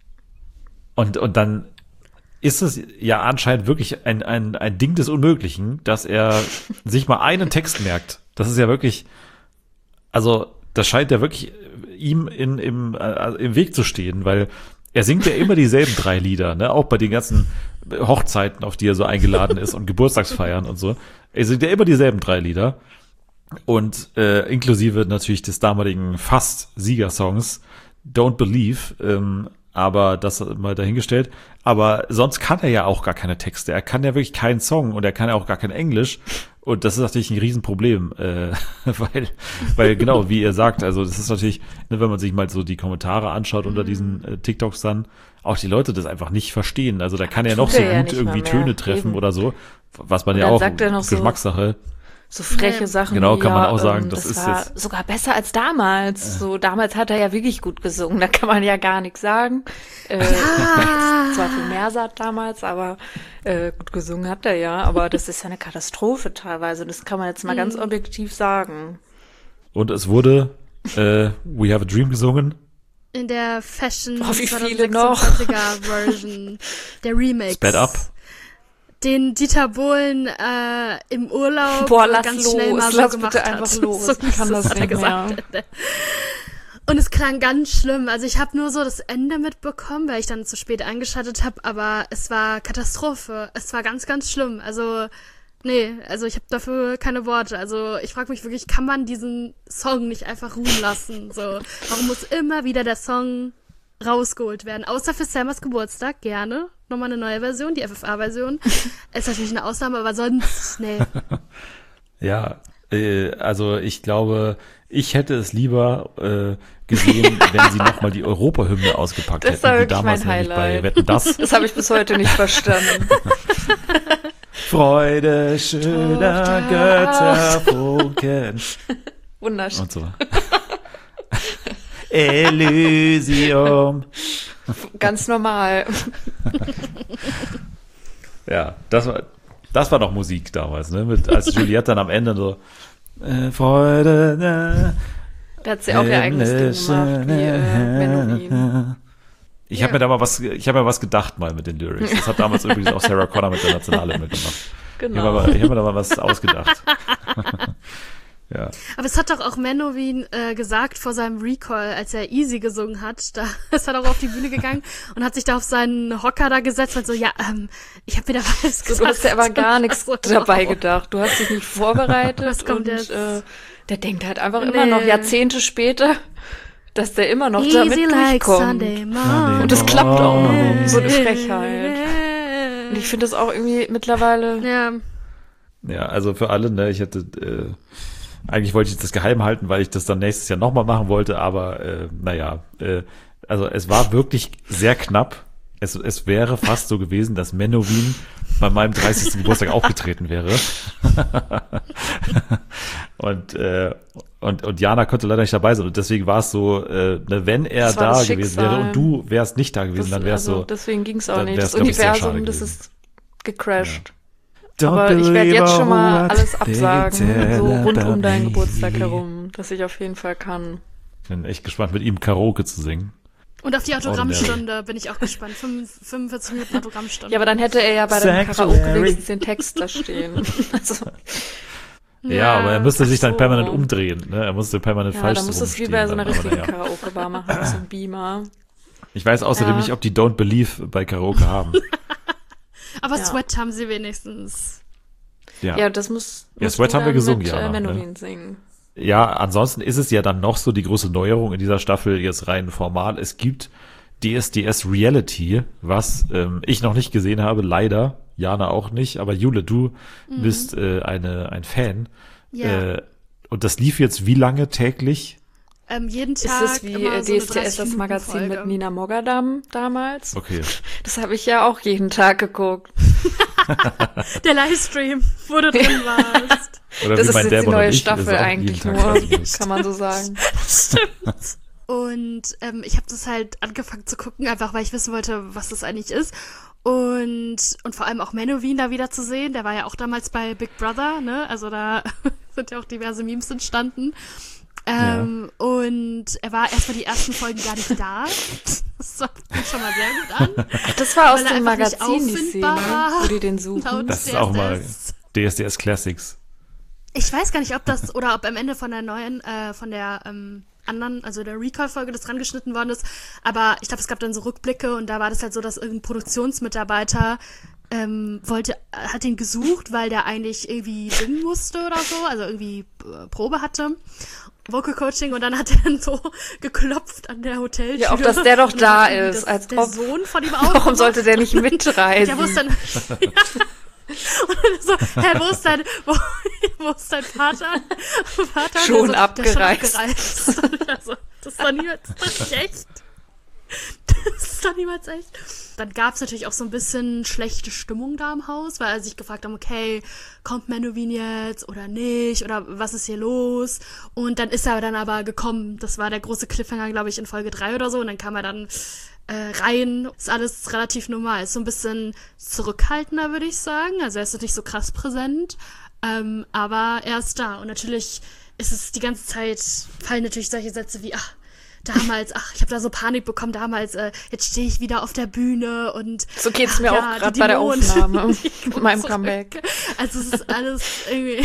dann ist es ja anscheinend wirklich ein Ding des Unmöglichen, dass er sich mal einen Text merkt. Das ist ja wirklich, also, das scheint ja wirklich ihm im Weg zu stehen, weil er singt ja immer dieselben 3 Lieder, ne? Auch bei den ganzen Hochzeiten, auf die er so eingeladen ist und Geburtstagsfeiern und so. Er singt ja immer dieselben 3 Lieder und inklusive natürlich des damaligen Fast-Siegersongs Don't Believe, aber das mal dahingestellt. Aber sonst kann er ja auch gar keine Texte. Er kann ja wirklich keinen Song und er kann ja auch gar kein Englisch. Und das ist natürlich ein Riesenproblem, weil genau, wie ihr sagt, also das ist natürlich, ne, wenn man sich mal so die Kommentare anschaut unter diesen TikToks dann, auch die Leute das einfach nicht verstehen. Also da kann er noch so gut irgendwie Töne treffen oder so, was man ja auch, Geschmackssache. So freche Sachen. Genau, kann man auch sagen, das ist war jetzt sogar besser als damals. So damals hat er ja wirklich gut gesungen, da kann man ja gar nichts sagen. Zwar viel mehr sagt damals, aber gut gesungen hat er ja, aber das ist ja eine Katastrophe teilweise. Das kann man jetzt mal ganz objektiv sagen. Und es wurde We Have a Dream gesungen. In der Fashion wie viele noch? 20er Version, der Remix. Sped Up. Den Dieter Bohlen im Urlaub ganz schnell mal so gemacht bitte einfach hat. Los, ich kann das nicht mehr. Und es klang ganz schlimm. Also ich habe nur so das Ende mitbekommen, weil ich dann zu spät eingeschaltet habe, aber es war Katastrophe. Es war ganz, ganz schlimm. Also nee, also ich habe dafür keine Worte. Also ich frage mich wirklich, kann man diesen Song nicht einfach ruhen lassen? So, warum muss immer wieder der Song rausgeholt werden? Außer für Selmas Geburtstag, gerne. Nochmal eine neue Version, die FFA-Version. Ist natürlich eine Ausnahme, aber sonst, nee. Ja, also ich glaube, Ich hätte es lieber gesehen, wenn sie nochmal die Europahymne ausgepackt Das war hätten, wie wirklich damals mein nämlich bei Highlight. Wetten, dass. Das habe ich bis heute nicht verstanden. Freude schöner Götterfunken. Wunderschön. Und so. Elysium. Ganz normal. Ja, das war noch Musik damals, ne? Als Juliette dann am Ende so Freude. Da hat sie auch ihr eigenes Ding gemacht, wie Menowin. Ich habe mir da mal was gedacht mal mit den Lyrics. Das hat damals übrigens auch Sarah Connor mit der Nationalhymne gemacht. Genau. Ich habe mir da mal was ausgedacht. Ja. Aber es hat doch auch Menowin gesagt vor seinem Recall, als er Easy gesungen hat. Da ist er doch auf die Bühne gegangen und hat sich da auf seinen Hocker da gesetzt und so, ja, ich habe wieder was gesagt. Du hast ja aber gar nichts So, dabei gedacht. Du hast dich nicht vorbereitet. Was kommt und jetzt? der denkt halt einfach immer noch Jahrzehnte später, dass der immer noch damit Easy like durchkommt. Sunday morning. Und das klappt auch noch. Oh. So eine Frechheit. Und ich finde das auch irgendwie mittlerweile... Ja, Ja, also für alle, ne, eigentlich wollte ich das geheim halten, weil ich das dann nächstes Jahr nochmal machen wollte, aber also es war wirklich sehr knapp. Es wäre fast so gewesen, dass Menowin bei meinem 30. Geburtstag aufgetreten wäre. und Jana konnte leider nicht dabei sein. Und deswegen war es so, wenn er Das war da das gewesen Schicksal. wäre und du wärst nicht da gewesen, dann wär's so. Deswegen ging es auch dann nicht. wär's, Das glaub ich, sehr Universum, schade das gewesen. ist gecrashed. Don't Aber ich werde jetzt schon mal believe alles what they absagen, tell so rund um deinen about Geburtstag me. herum, dass ich auf jeden Fall kann. Ich bin echt gespannt, mit ihm Karaoke zu singen. und auf die Autogrammstunde bin ich auch gespannt. 45 Minuten Autogrammstunde. Ja, aber dann hätte er ja bei dem Sanctuary. Karaoke wenigstens den Text da stehen. Also, Ja, aber er müsste sich dann so. permanent umdrehen. Ne? Er musste permanent ja, falsch dann muss es wie rumstehen bei so einer dann, aber richtigen naja. Karaoke-Bar machen, mit so einem Beamer. Ich weiß außerdem Ja. nicht, ob die Don't Believe bei Karaoke haben. Aber Ja. Sweat haben sie wenigstens. Ja, das musst Sweat du haben wir dann gesungen, mit ja, ne? Menowin singen. Ja, ansonsten ist es ja dann noch so die große Neuerung in dieser Staffel jetzt rein formal. Es gibt DSDS Reality, was ich noch nicht gesehen habe, leider. Jana auch nicht, aber Jule, du bist ein Fan. Ja. Und das lief jetzt wie lange täglich? Jeden Ist Tag das wie immer so eine DSDS, das Magazin 30-Minuten-Folge. mit Nina Mogadam damals? Okay. Das habe ich ja auch jeden Tag geguckt. Der Livestream, wo du drin warst. Oder Das wie ist mein jetzt die Dämon und neue ich, Staffel das auch eigentlich jeden Tag nur, quasi ist. kann man so sagen. Stimmt. Und ich habe das halt angefangen zu gucken, einfach weil ich wissen wollte, was das eigentlich ist. Und vor allem auch Menowin da wieder zu sehen. Der war ja auch damals bei Big Brother, ne? Also da sind ja auch diverse Memes entstanden. Und er war erstmal die ersten Folgen gar nicht da. Das fing schon mal sehr gut an. Das war aus Weil er dem einfach nicht Magazin, die auffindbar Szene, war. wo die den suchen. Laut Das ist auch mal DSDS. DSDS Classics. Ich weiß gar nicht, ob das oder ob am Ende von der neuen, von der anderen, also der Recall-Folge, das dran geschnitten worden ist. Aber ich glaube, es gab dann so Rückblicke und da war das halt so, dass irgendein Produktionsmitarbeiter hat ihn gesucht, weil der eigentlich irgendwie singen musste oder so, also irgendwie Probe hatte. Vocal Coaching und dann hat er dann so geklopft an der Hoteltür. Ja, auch, dass der doch Und dann da hat irgendwie ist, als der ob. Sohn von ihm Warum aufgemacht. sollte der nicht mitreisen? Der wusste dann, und dann so, wo ist dein Vater? Vater Schon der abgereist. Der ist schon abgereist. Also, das ist doch niemals nicht echt. Das ist doch niemals echt. Dann gab es natürlich auch so ein bisschen schlechte Stimmung da im Haus, weil sie sich gefragt haben, okay, kommt Menowin jetzt oder nicht oder was ist hier los? Und dann ist er dann aber gekommen. Das war der große Cliffhanger, glaube ich, in Folge 3 oder so. Und dann kam er dann rein. Ist alles relativ normal. Ist so ein bisschen zurückhaltender, würde ich sagen. Also er ist nicht so krass präsent. Aber er ist da. Und natürlich ist es die ganze Zeit, fallen natürlich solche Sätze wie, damals, ich habe da so Panik bekommen damals, jetzt stehe ich wieder auf der Bühne und So geht's mir auch die gerade bei der Dämonen, Aufnahme, die mit kommen meinem zurück. Comeback. Also es ist alles irgendwie,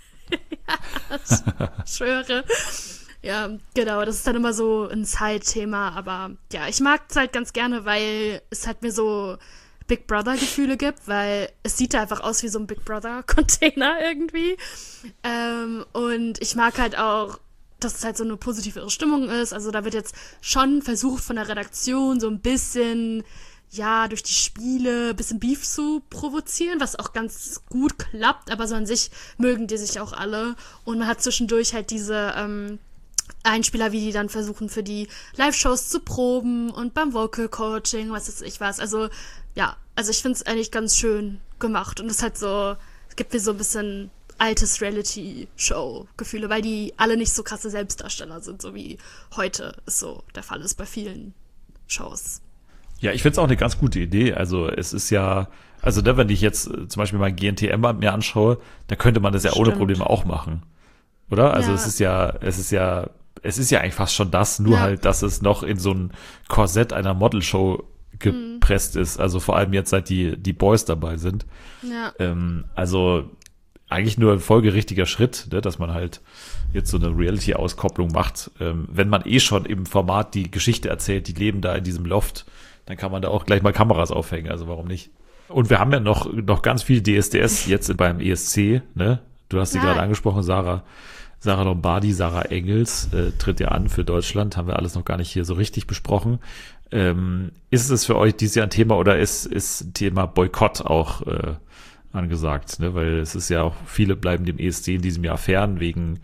ich schwöre. Ja, genau, das ist dann immer so ein Side-Thema, aber ja, ich mag es halt ganz gerne, weil es halt mir so Big Brother-Gefühle gibt, weil es sieht da einfach aus wie so ein Big Brother-Container irgendwie. Und ich mag halt auch, dass es halt so eine positivere Stimmung ist. Also da wird jetzt schon versucht von der Redaktion so ein bisschen, ja, durch die Spiele ein bisschen Beef zu provozieren, was auch ganz gut klappt, aber so an sich mögen die sich auch alle. Und man hat zwischendurch halt diese Einspieler, wie die dann versuchen, für die Live-Shows zu proben und beim Vocal-Coaching, was weiß ich was. Also, ja, also ich finde es eigentlich ganz schön gemacht. Und es hat so, es gibt mir so ein bisschen altes Reality-Show-Gefühle, weil die alle nicht so krasse Selbstdarsteller sind, so wie heute es so der Fall ist bei vielen Shows. Ja, ich finde es auch eine ganz gute Idee. Also es ist ja, also ne, wenn ich jetzt zum Beispiel mein GNTM mir anschaue, da könnte man das ja ohne Stimmt. Probleme auch machen. Oder? Also Ja. es ist ja eigentlich fast schon das, nur Ja. halt, dass es noch in so ein Korsett einer Modelshow gepresst ist. Also vor allem jetzt, seit die Boys dabei sind. Ja. Also eigentlich nur ein folgerichtiger Schritt, ne, dass man halt jetzt so eine Reality-Auskopplung macht. Wenn man eh schon im Format die Geschichte erzählt, die leben da in diesem Loft, dann kann man da auch gleich mal Kameras aufhängen, also warum nicht? Und wir haben ja noch ganz viel DSDS jetzt beim ESC, ne? Du hast sie Ja. gerade angesprochen, Sarah Lombardi, Sarah Engels tritt ja an für Deutschland, haben wir alles noch gar nicht hier so richtig besprochen. Ist es für euch dieses Jahr ein Thema oder ist Thema Boykott auch angesagt, ne? Weil es ist ja auch, viele bleiben dem ESC in diesem Jahr fern wegen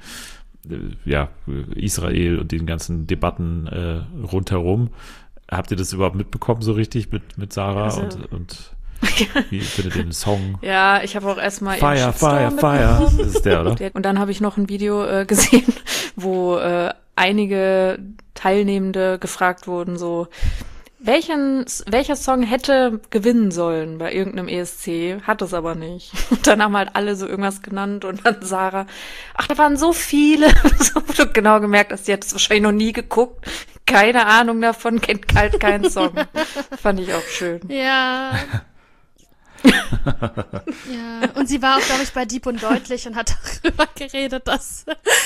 Israel und den ganzen Debatten rundherum. Habt ihr das überhaupt mitbekommen so richtig mit Sarah Also- und wie findet ihr den Song? Ja, ich habe auch erstmal ihren Fire, Shitstorm Fire, mitbekommen. das ist der, oder? Und dann habe ich noch ein Video gesehen, wo einige Teilnehmende gefragt wurden, so, welcher Song hätte gewinnen sollen bei irgendeinem ESC, hat es aber nicht. Und dann haben halt alle so irgendwas genannt und dann Sarah, ach, da waren so viele. So, wo du genau gemerkt hast, die hat es wahrscheinlich noch nie geguckt, keine Ahnung davon, kennt halt keinen Song. Fand ich auch schön. Ja. Ja, und sie war auch, glaube ich, bei Deep und Deutlich und hat darüber geredet, dass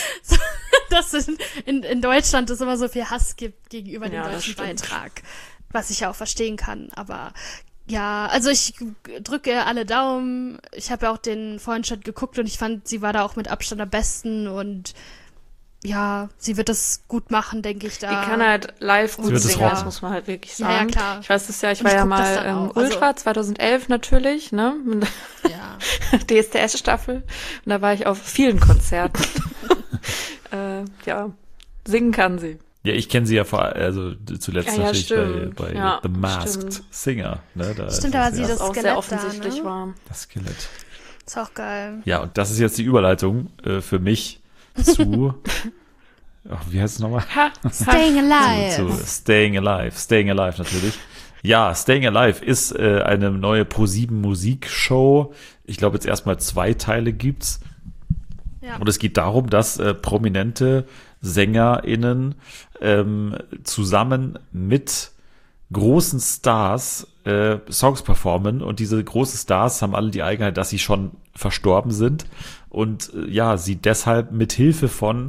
in Deutschland es immer so viel Hass gibt gegenüber dem Ja, das deutschen stimmt. Beitrag, was ich ja auch verstehen kann, aber ja, also ich drücke ihr alle Daumen. Ich habe ja auch den Vorentscheid geguckt und ich fand, sie war da auch mit Abstand am besten und ja, sie wird das gut machen, denke ich da. Die kann halt live gut wird es singen, rocken. das muss man halt wirklich Ja, ja, sagen. klar. Ich weiß es ja, ich Und war ich ja guck das mal dann auch, Ultra 2011 natürlich, ne? Ja. DSDS-Staffel. Und da war ich auf vielen Konzerten. Ja, singen kann sie. Ja, ich kenne sie ja zuletzt Ja, natürlich stimmt. bei Ja, The Masked stimmt. Singer. Ne? Da Stimmt, ist aber das sie ja das Was auch Skelett sehr offensichtlich da, ne? war. das Skelett. Ist auch geil. Ja, und das ist jetzt die Überleitung für mich zu, wie heißt es nochmal? Staying Alive. Zu Staying Alive. Staying Alive natürlich. Ja, Staying Alive ist eine neue Pro7 Musikshow. Ich glaube, jetzt erstmal 2 Teile gibt's. Ja. Und es geht darum, dass prominente SängerInnen zusammen mit großen Stars Songs performen. Und diese großen Stars haben alle die Eigenheit, dass sie schon verstorben sind. Und sie deshalb mit Hilfe von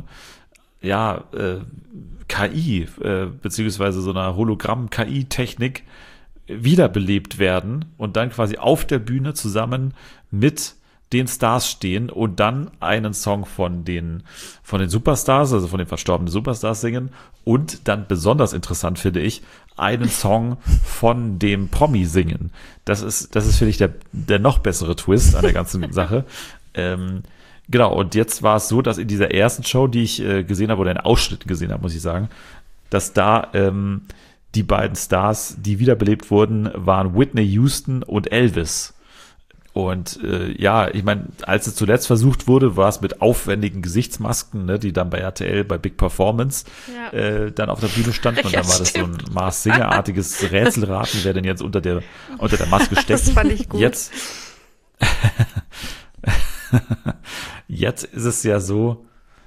KI, beziehungsweise so einer Hologramm-KI-Technik wiederbelebt werden und dann quasi auf der Bühne zusammen mit den Stars stehen und dann einen Song von den Superstars, also von den verstorbenen Superstars singen und dann besonders interessant finde ich, einen Song von dem Promi singen. Das ist finde ich der noch bessere Twist an der ganzen Sache. Genau, und jetzt war es so, dass in dieser ersten Show, die ich gesehen habe, oder in Ausschnitten gesehen habe, muss ich sagen, dass da die beiden Stars, die wiederbelebt wurden, waren Whitney Houston und Elvis. Und ich meine, als es zuletzt versucht wurde, war es mit aufwendigen Gesichtsmasken, ne, die dann bei RTL, bei Big Performance Ja. dann auf der Bühne standen. Und Ja, dann war das so ein stimmt. Mars Singer-artiges Rätselraten, wer denn jetzt unter der Maske steckt. Das fand ich gut. Jetzt ist es ja so,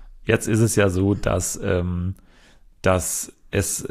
dass es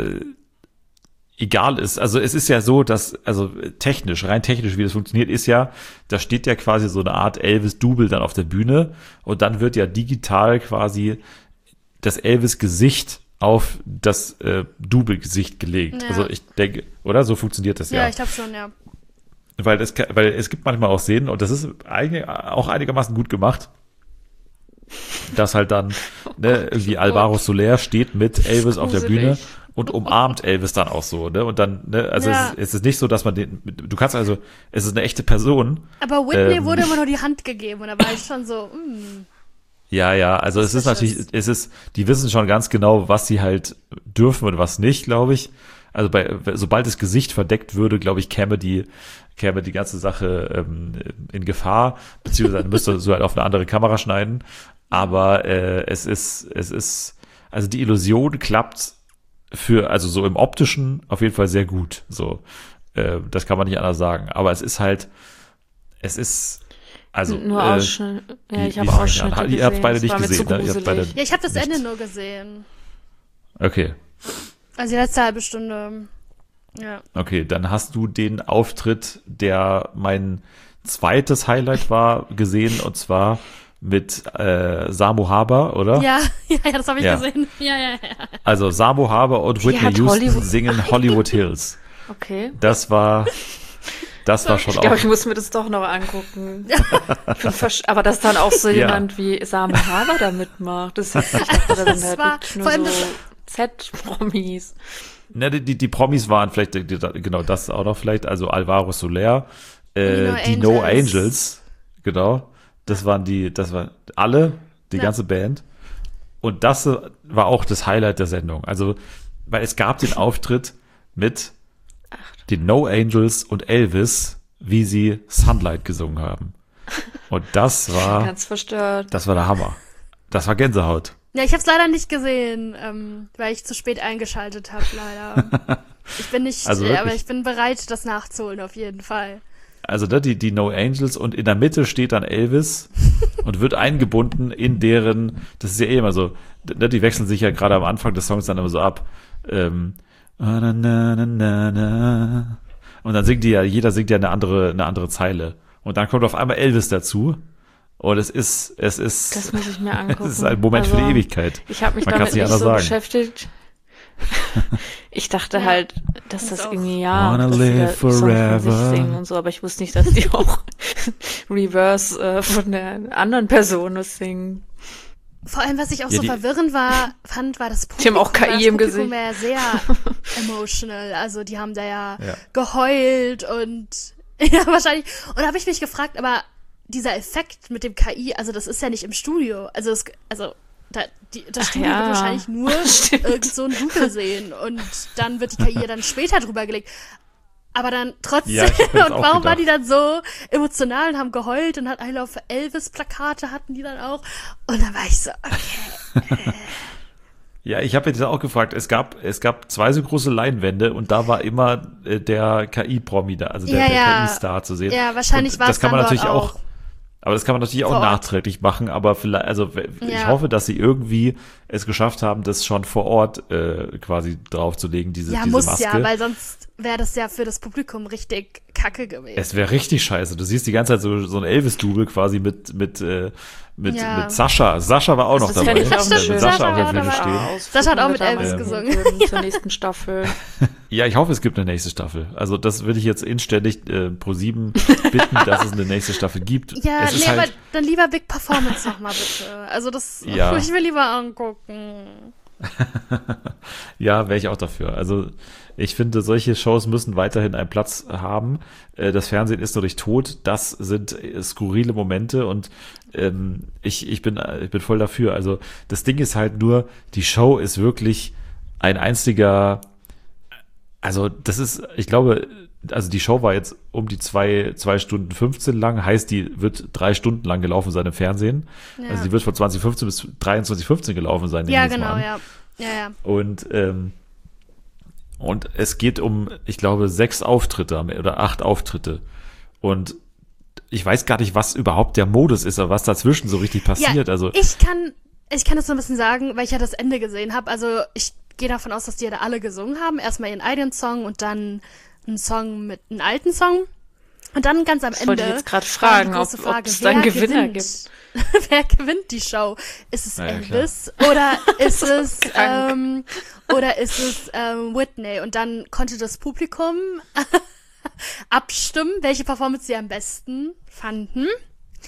egal ist. Also es ist ja so, dass, rein technisch, wie das funktioniert, ist ja, da steht ja quasi so eine Art Elvis-Double dann auf der Bühne und dann wird ja digital quasi das Elvis-Gesicht auf das Double-Gesicht gelegt. Ja. Also ich denke, oder? So funktioniert das ja. Ja, ich glaube schon, ja. Weil es gibt manchmal auch Szenen, und das ist eigentlich auch einigermaßen gut gemacht, dass halt dann irgendwie Alvaro Soler steht mit Elvis auf der Gruselig. Bühne und umarmt Elvis dann auch so, ne? Und dann, Ja. es ist nicht so, dass man du kannst es ist eine echte Person. Aber Whitney wurde immer nur die Hand gegeben und da war ich schon so, Ja, also es ist natürlich, die wissen schon ganz genau, was sie halt dürfen und was nicht, glaube ich. Also sobald das Gesicht verdeckt würde, glaube ich, käme die ganze Sache in Gefahr, beziehungsweise müsste so halt auf eine andere Kamera schneiden. Aber es ist, also die Illusion klappt also so im Optischen auf jeden Fall sehr gut. So, das kann man nicht anders sagen. Aber es ist also nur Ausschnitte. Ja, ich habe Ausschnitte gesehen. Ihr habt beide Das nicht war mir gesehen, zu ne? Ihr habt beide gruselig. Ja, ich habe das nichts. Ende nur gesehen. Okay. Also die letzte halbe Stunde. Ja. Okay, dann hast du den Auftritt, der mein zweites Highlight war, gesehen, und zwar mit Samu Haber, oder? Ja, das habe ich Ja. gesehen. Ja. Also Samu Haber und Wie Whitney hat Houston Hollywood- singen Hollywood Hills. Okay. Das war schon Ich glaube, auch. ich muss mir das doch noch angucken. Aber dass dann auch so Ja. jemand wie Samu Haber da mitmacht, ich dachte, da sind Das halt war- wirklich nur vor allem so das- Z-Promis. Ne, die Promis waren vielleicht, genau das auch noch vielleicht, also Alvaro Soler, die No Angels, genau. Das waren alle, die Ja. ganze Band. Und das war auch das Highlight der Sendung. Also, weil es gab den Auftritt mit den No Angels und Elvis, wie sie Sunlight gesungen haben. Und das war Ganz verstört. der Hammer. Das war Gänsehaut. Ja, ich habe es leider nicht gesehen, weil ich zu spät eingeschaltet habe, leider. Ich bin nicht, Also wirklich? aber ich bin bereit, das nachzuholen, auf jeden Fall. Also die No Angels, und in der Mitte steht dann Elvis und wird eingebunden in deren, das ist ja eh immer so, die wechseln sich ja gerade am Anfang des Songs dann immer so ab. Und dann jeder singt ja eine andere Zeile. Und dann kommt auf einmal Elvis dazu. Und es ist Das muss ich mir angucken. es ist ein Moment für die Ewigkeit. Ich habe mich Man damit kann's nicht nicht anders so sagen. beschäftigt. Ich dachte halt, dass das auch. irgendwie, Wanna dass die da live Songs von sich forever. singen und so, aber ich wusste nicht, dass die auch Reverse von der anderen Person das singen. Vor allem, was ich auch Ja, so verwirrend fand, war das Die haben auch Publikum. KI im Das Gesicht. Publikum war ja sehr emotional. Also die haben da ja Ja. geheult und ja, wahrscheinlich. Und da habe ich mich gefragt, aber dieser Effekt mit dem KI, also das ist ja nicht im Studio. Das Studio ja. wird wahrscheinlich nur Stimmt. irgend so ein Double sehen und dann wird die KI ja dann später drüber gelegt. Aber dann trotzdem, Ja, ich hab mir das und auch warum waren die gedacht. dann so emotional und haben geheult und hat I Love Elvis Plakate hatten die dann auch. Und dann war ich so, okay. Ja, ich habe jetzt auch gefragt, es gab zwei so große Leinwände und da war immer der KI-Promi da, also der KI-Star zu sehen. Ja, wahrscheinlich Und war das es kann dann man dort natürlich auch. Aber das kann man natürlich auch vor Ort. nachträglich machen, aber vielleicht, also ich Ja. hoffe, dass sie irgendwie es geschafft haben, das schon vor Ort quasi draufzulegen, diese Muss Maske. ja, weil sonst wäre das ja für das Publikum richtig kacke gewesen. Es wäre richtig scheiße. Du siehst die ganze Zeit so ein Elvis-Double quasi mit Ja. Sascha. Sascha war auch noch Das dabei. fände ich auch Stimmt, schön. Sascha Sascha auf der war Bühne dabei. stehen. Sascha hat auch mit damals Elvis gesungen. würden zur nächsten Staffel. Ja, ich hoffe, es gibt eine nächste Staffel. Also das würde ich jetzt inständig ProSieben bitten, dass es eine nächste Staffel gibt. Ja, es ist nee, aber halt, dann lieber Big Performance nochmal bitte. Also das, Ja. ich will lieber angucken. ja, wäre ich auch dafür. Also ich finde, solche Shows müssen weiterhin einen Platz haben. Das Fernsehen ist noch nicht tot. Das sind skurrile Momente und ich bin voll dafür. Also das Ding ist halt nur, die Show ist wirklich ein einziger, also das ist, ich glaube, also die Show war jetzt um die 2 Stunden 15 lang, heißt, die wird 3 Stunden lang gelaufen sein im Fernsehen. Ja. Also die wird von 2015 bis 23:15 gelaufen sein. nehme Ja, ich jetzt mal genau, an. ja. Und es geht um, ich glaube, 6 Auftritte oder 8 Auftritte. Und ich weiß gar nicht, was überhaupt der Modus ist, aber was dazwischen so richtig passiert. Ja, Also ich kann das so ein bisschen sagen, weil ich ja das Ende gesehen habe. Also ich gehe davon aus, dass die ja da alle gesungen haben. Erstmal ihren eigenen Song und dann einen Song mit einem alten Song. Und dann ganz am Das Ende. wollte ich jetzt gerade war die fragen, große ob Frage, es da einen wer Gewinner gewinnt? gibt. Wer gewinnt die Show? Ist es Ja, Elvis oder ist es krank. Whitney? Und dann konnte das Publikum abstimmen, welche Performance sie am besten fanden.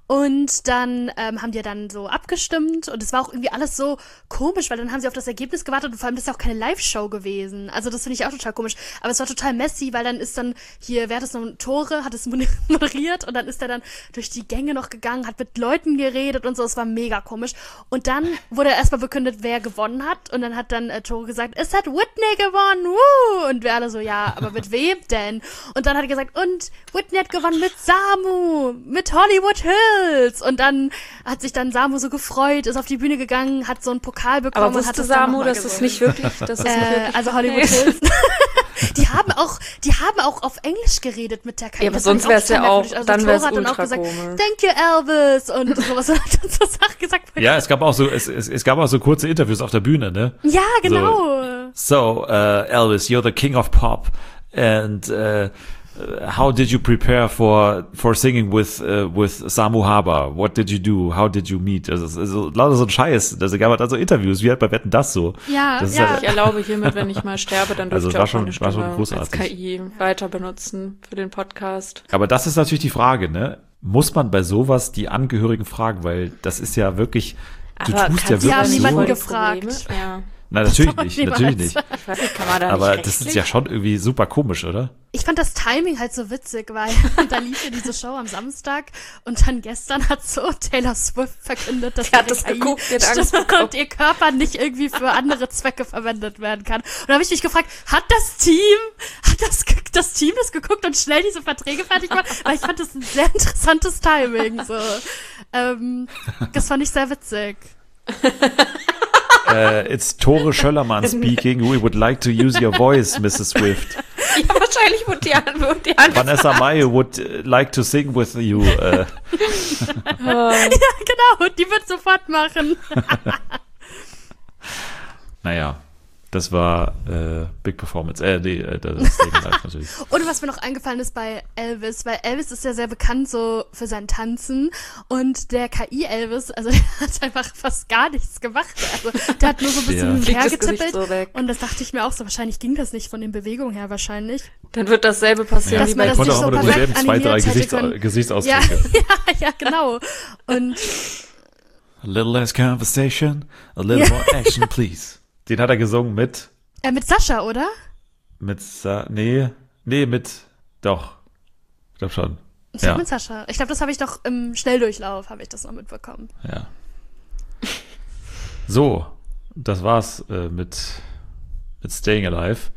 Und dann haben die ja dann so abgestimmt und es war auch irgendwie alles so komisch, weil dann haben sie auf das Ergebnis gewartet und vor allem, das ist ja auch keine Live-Show gewesen. Also das finde ich auch total komisch. Aber es war total messy, weil dann ist dann hier, wer hat es noch, Tore, hat es moderiert und dann ist er dann durch die Gänge noch gegangen, hat mit Leuten geredet und so. Es war mega komisch. Und dann wurde erstmal verkündet, wer gewonnen hat. Und dann hat dann Tore gesagt, es hat Whitney gewonnen, wuh! Und wir alle so, ja, aber mit wem denn? Und dann hat er gesagt, und Whitney hat gewonnen mit Samu, mit Hollywood Hills. Und dann hat sich dann Samu so gefreut, ist auf die Bühne gegangen, hat so einen Pokal bekommen. Aber wusste und hat Samu, dass es nicht wirklich, also Hollywood Hills. Die haben auch auf Englisch geredet mit der KI. Ja, aber sonst wäre es ja auch, also dann wäre es Thor hat dann auch ultra gesagt, komisch. thank you Elvis und sowas hat dann so Sachen gesagt. Ja, es gab auch so kurze Interviews auf der Bühne, ne? Ja, genau. So, Elvis, you're the king of pop, and how did you prepare for singing with Samu Haber? What did you do? How did you meet? Also lauter so ein Scheiß. Also gab es also Interviews, wie halt bei Wetten das so. Ja, das ist ja. halt, Ich erlaube hiermit, wenn ich mal sterbe, dann Also dürfte war ich auch schon- meine war schon Stimme großartig. als KI weiter benutzen für den Podcast. aber das ist natürlich die Frage, ne? Muss man bei sowas die Angehörigen fragen? Weil das ist ja wirklich, du Aber tust ja kannst du Die haben wirklich niemanden so. gefragt. Probleme? Ja. Nein, natürlich Das nicht, hat natürlich niemals. nicht. Ich weiß nicht, kann man da Aber nicht das ist rechtlich? ja schon irgendwie super komisch, oder? Ich fand das Timing halt so witzig, weil da lief ja diese Show am Samstag und dann gestern hat so Taylor Swift verkündet, dass Die hat ihre das KI geguckt, die hat Angst stimmt bekommen. und ihr Körper nicht irgendwie für andere Zwecke verwendet werden kann. Und da habe ich mich gefragt, hat das Team das geguckt und schnell diese Verträge fertig gemacht? Weil ich fand das ein sehr interessantes Timing. So. Das fand ich sehr witzig. It's Tore Schöllermann speaking. We would like to use your voice, Mrs. Swift. Ja, wahrscheinlich wird die Antwort. Vanessa Mai would like to sing with you. Ja, genau, die wird sofort machen. Naja, das war Big Performance. Das Leben live natürlich. Und was mir noch eingefallen ist bei Elvis, weil Elvis ist ja sehr bekannt so für sein Tanzen und der KI-Elvis, also der hat einfach fast gar nichts gemacht. Also der hat nur so ein bisschen Ja. Fliegt das Gesicht hergetippelt so weg. und das dachte ich mir auch so, wahrscheinlich ging das nicht von den Bewegungen her wahrscheinlich. Dann wird dasselbe passieren Dass wie man bei das konnte nicht auch so immer nur perfekt dieselben zwei, drei animiert hätte können. Gesichtsausdrücke. Ja, genau. Und A little less conversation, a little more action, please. Den hat er gesungen mit mit Sascha, oder? doch. Ich glaube schon. Ich glaub Ja. mit Sascha. Ich glaube, das habe ich doch im Schnelldurchlauf, habe ich das noch mitbekommen. Ja. So, das war's mit Staying Alive.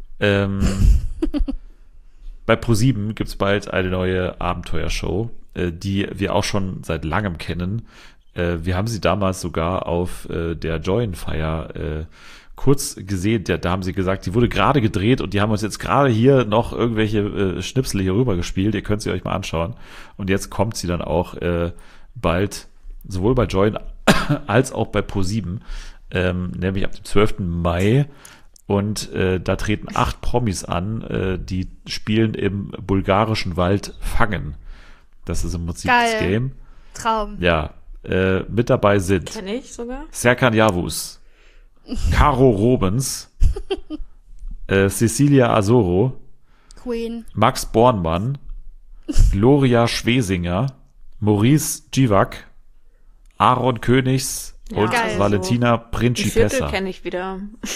Bei ProSieben gibt's bald eine neue Abenteuershow, die wir auch schon seit langem kennen. Wir haben sie damals sogar auf der Join-Feier kurz gesehen. Da haben sie gesagt, die wurde gerade gedreht und die haben uns jetzt gerade hier noch irgendwelche Schnipsel hier rüber gespielt. Ihr könnt sie euch mal anschauen. Und jetzt kommt sie dann auch bald sowohl bei Join als auch bei ProSieben, nämlich ab dem 12. Mai. Und da treten 8 Promis an, die spielen im bulgarischen Wald Fangen. Das ist im Prinzip Geil. das Game. Traum. Ja, mit dabei sind Kenne ich sogar. Serkan Yavuz, Caro Robens, Cecilia Azoro, Queen. Max Bornmann, Gloria Schwesinger, Maurice Givak, Aaron Königs Ja, und Geil. Valentina Die Viertel Principessa. kenne ich wieder.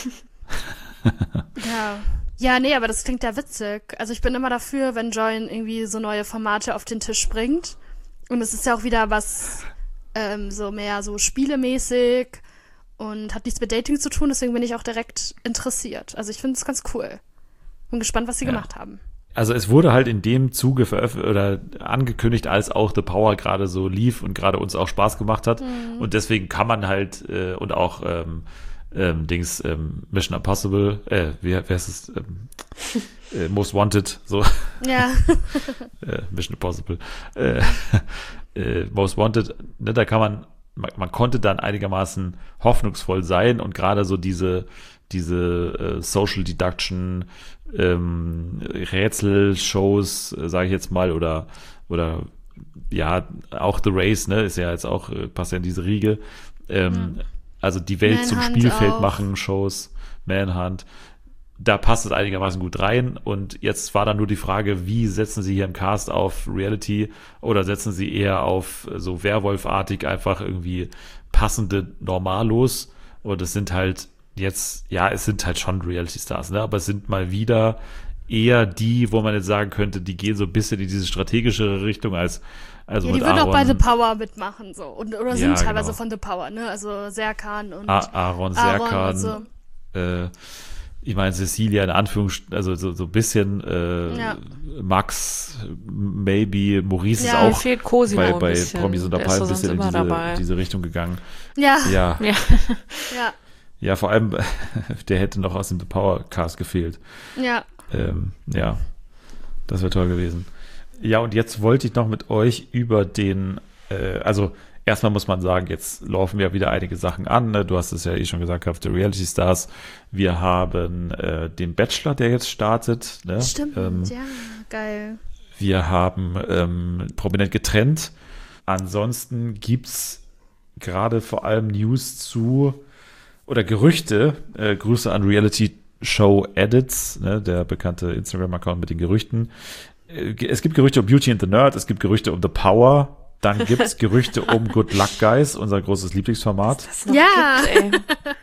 Ja. Ja, nee, aber das klingt ja witzig. Also ich bin immer dafür, wenn Join irgendwie so neue Formate auf den Tisch bringt. Und es ist ja auch wieder was so mehr so spielemäßig und hat nichts mit Dating zu tun, deswegen bin ich auch direkt interessiert. Also ich finde es ganz cool. Bin gespannt, was sie gemacht haben. Also es wurde halt in dem Zuge veröffentlicht oder angekündigt, als auch The Power gerade so lief und gerade uns auch Spaß gemacht hat. Und deswegen kann man halt und auch Mission Impossible, wie heißt es? Most Wanted, so Ja. Mission Impossible. Most Wanted, ne, da kann man konnte dann einigermaßen hoffnungsvoll sein und gerade so diese Social Deduction Rätselshows, sage ich jetzt mal, oder ja, auch The Race, ne, ist ja jetzt auch, passt ja in diese Riege. Also die Welt zum Manhunt Spielfeld auch. machen, Shows, Manhunt. da passt es einigermaßen gut rein. Und jetzt war dann nur die Frage, wie setzen sie hier im Cast auf Reality oder setzen sie eher auf so Werwolf-artig einfach irgendwie passende Normalos? Und es sind halt jetzt, ja, es sind halt schon Reality-Stars, ne? Aber es sind mal wieder eher die, wo man jetzt sagen könnte, die gehen so ein bisschen in diese strategischere Richtung als Ja, mit die würden Aaron. auch bei The Power mitmachen, so. Oder Ja, sind teilweise genau. von The Power, ne? Also Serkan und Aaron Serkan, und so. Ich meine, Cecilia in Anführungsstrichen, also so ein bisschen, Ja. Max, maybe, Maurice Ja, Mir ist auch fehlt Cosimo ein bei bisschen. Promis unter Der ist Palmen so ein bisschen sonst in immer dabei. diese Richtung gegangen. Ja, Ja, Ja. ja, ja, vor allem, der hätte noch aus dem The Power Cast gefehlt. ja. Ja, das wäre toll gewesen. Ja, und jetzt wollte ich noch mit euch über den, also erstmal muss man sagen, jetzt laufen ja wieder einige Sachen an. Ne? Du hast es ja eh schon gesagt gehabt, der Reality Stars. Wir haben den Bachelor, der jetzt startet. Ne? Stimmt, ja, geil. Wir haben prominent getrennt. Ansonsten gibt's gerade vor allem News zu oder Gerüchte. Grüße an Reality Show Edits, ne, der bekannte Instagram-Account mit den Gerüchten. Es gibt Gerüchte um Beauty and the Nerd, es gibt Gerüchte um The Power, dann gibt's Gerüchte um Good Luck Guys, unser großes Lieblingsformat. Das noch Ja. gibt, ey.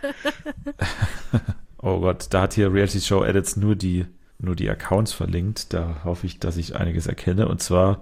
Oh Gott, da hat hier Reality Show Edits nur die Accounts verlinkt. Da hoffe ich, dass ich einiges erkenne. Und zwar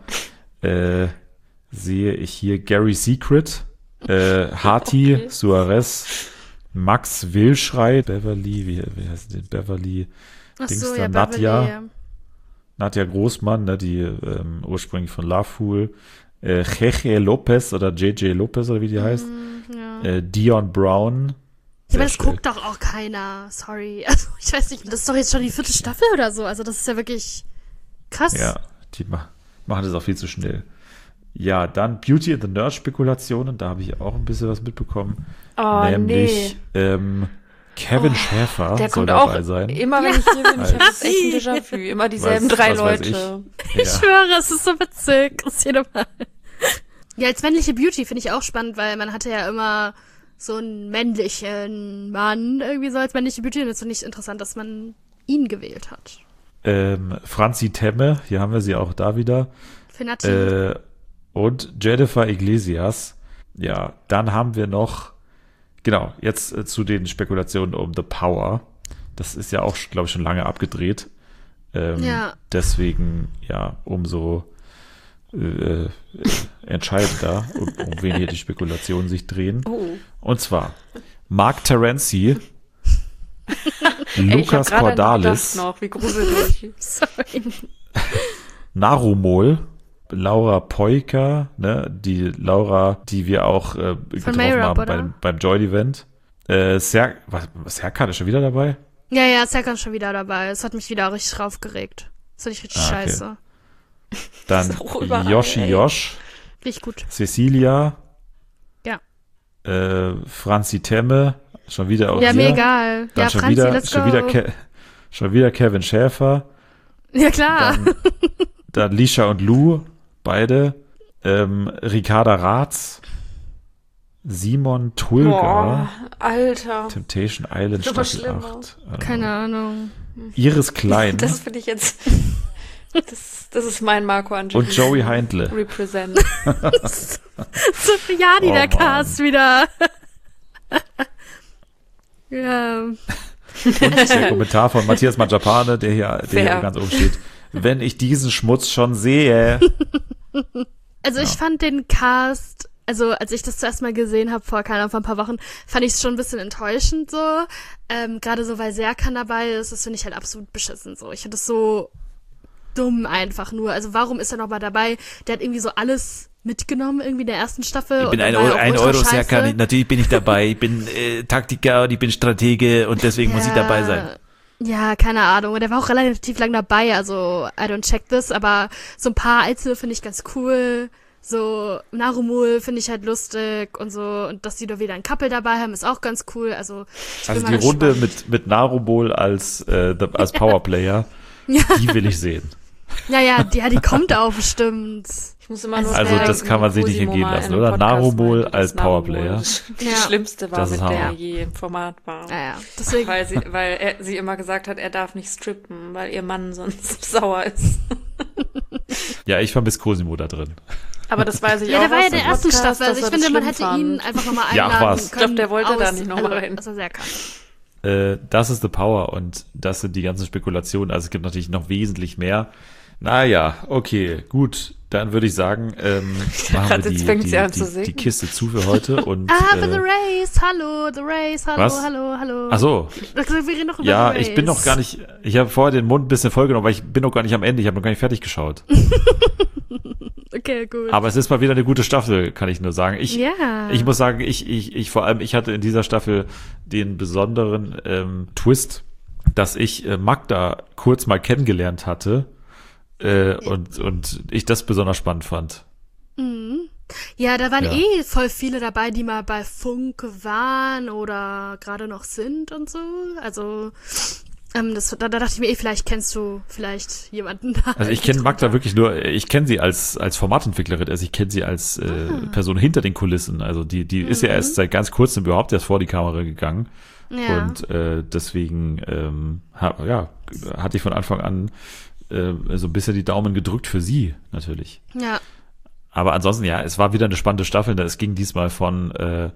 sehe ich hier Gary Secret, Hati, Okay. Suarez, Max Wilschrei, Beverly, wie heißt die? Beverly, Ach Dings so, da, ja, Nadja. Beverly, ja. Nadja Großmann, ne, die ursprünglich von Lovefool, Jeje Lopez oder JJ Lopez oder wie die heißt, Ja. Dion Brown. Ja, aber Sehr das schön. guckt doch auch keiner. Sorry. Also, ich weiß nicht, das ist doch jetzt schon die 4. Staffel oder so. Also, das ist ja wirklich krass. Ja, die machen das auch viel zu schnell. Ja, dann Beauty and the Nerd Spekulationen, da habe ich auch ein bisschen was mitbekommen. Oh, Nämlich Kevin Schäfer Der soll kommt auch dabei sein. immer, wenn ich hier bin. Ich habe jetzt echt ein Sie. Déjà-vu. Immer dieselben Was- 3 was weiß Leute. Ich Ja. schwöre, es ist so witzig. Das ist jedes Mal. Ja, als männliche Beauty finde ich auch spannend, weil man hatte ja immer so einen männlichen Mann irgendwie so als männliche Beauty. Und das finde ich interessant, dass man ihn gewählt hat. Franzi Temme, hier haben wir sie auch da wieder. Finati. Und Jennifer Iglesias. Ja, dann haben wir noch, genau, jetzt zu den Spekulationen um The Power. Das ist ja auch, glaube ich, schon lange abgedreht. Ja. Deswegen, ja, umso entscheidender, um wen hier die Spekulationen sich drehen. Oh. Und zwar Mark Terenzi, Ey, ich Lukas hab gerade Cordalis, gedacht noch, wie gruselig. Sorry. Narumol, Laura Peuker, ne, die Laura, die wir auch getroffen Mayrup, haben oder? beim Joy-Event. Serkan ist schon wieder dabei? Ja, ja, Serkan ist schon wieder dabei. Es hat mich wieder richtig aufgeregt. Das fand ich richtig Okay. scheiße. Dann ist auch überall, Yoshi ey. Josh, Richtig gut. Cecilia, Ja. Franzi Temme, schon wieder auch Ja, hier. mir egal. Dann Ja, schon Franzi, wieder, let's schon go. wieder, schon wieder Kevin Schäfer. Ja, klar. Dann Lisha und Lou, beide. Ricarda Ratz, Simon Tulger, Boah, Alter. Temptation Island Immer Staffel schlimmer. 8. Keine Ahnung. Iris Klein Das finde ich jetzt. Das ist mein Marco Angelo. und Joey Heindle. Represent. Cipriani, Oh, der Mann. Cast wieder. Ja. Und der Kommentar von Matthias Mangiapane, der hier Fair. ganz oben steht. Wenn ich diesen Schmutz schon sehe. Also ich fand den Cast, also als ich das zuerst mal gesehen habe, vor ein paar Wochen, fand ich es schon ein bisschen enttäuschend so. Gerade so, weil Serkan dabei ist, das finde ich halt absolut beschissen so. Ich finde das so dumm einfach nur. Also warum ist er noch mal dabei? Der hat irgendwie so alles mitgenommen irgendwie in der ersten Staffel. Ich bin und ein dann war er auch ultra Euro scheiße. Serkan. Natürlich bin ich dabei. Ich bin Taktiker und ich bin Stratege und deswegen muss ich dabei sein. Ja, keine Ahnung. Und der war auch relativ lang dabei, also I don't check this, aber so ein paar Einzelne finde ich ganz cool. So Narumul finde ich halt lustig und so. Und dass die da wieder ein Couple dabei haben, ist auch ganz cool. Also, ich bin Also mal die Runde gespannt. mit Narumol als Powerplayer, Ja. die will ich sehen. Ja, die kommt auch bestimmt. Ich muss immer nur Also dran das denken, kann man wie sich nicht Cosimo entgehen mal lassen, in einem oder? Podcast Narumol meinte, dass als Powerplayer. Narumol Die Ja. schlimmste war, Das ist mit der er Hammer. je im Format war. Naja, deswegen. Weil sie immer gesagt hat, er darf nicht strippen, weil ihr Mann sonst sauer ist. Ja, ich vermisse Cosimo da drin. Aber das weiß ich Ja, auch der war ja aus in der dem ersten Podcast, Staffel. Also dass ich er finde, man das hätte schlimm ihn fand. einfach nochmal Ja, einladen ach was. können. Ich glaub, der wollte da nicht noch mal rein. Das war sehr krass. Das ist The Power und das sind die ganzen Spekulationen. Also es gibt natürlich noch wesentlich mehr. Naja, okay, gut. Dann würde ich sagen, machen wir Jetzt fängt sie an zu die singen. Kiste zu für heute. Und, Aber The Race, hallo, The Race, hallo, was? hallo. Ach so, Wir reden noch über ja, The Race. ich bin noch gar nicht, ich habe vorher den Mund ein bisschen vollgenommen, weil ich bin noch gar nicht am Ende, ich habe noch gar nicht fertig geschaut. Okay, gut. Aber es ist mal wieder eine gute Staffel, kann ich nur sagen. Ja. Ich muss sagen, ich vor allem, ich hatte in dieser Staffel den besonderen Twist, dass ich Magda kurz mal kennengelernt hatte und ich das besonders spannend fand. Ja, da waren Ja. voll viele dabei, die mal bei Funk waren oder gerade noch sind und so. Also, da dachte ich mir vielleicht kennst du vielleicht jemanden da. Also ich kenne Magda wirklich nur, ich kenne sie als Formatentwicklerin, also ich kenne sie als Person hinter den Kulissen. Also die ist ja erst seit ganz kurzem überhaupt erst vor die Kamera gegangen. Ja. Und deswegen hatte ich von Anfang an so ein bisschen die Daumen gedrückt für sie natürlich. Ja. Aber ansonsten, ja, es war wieder eine spannende Staffel. Es ging diesmal von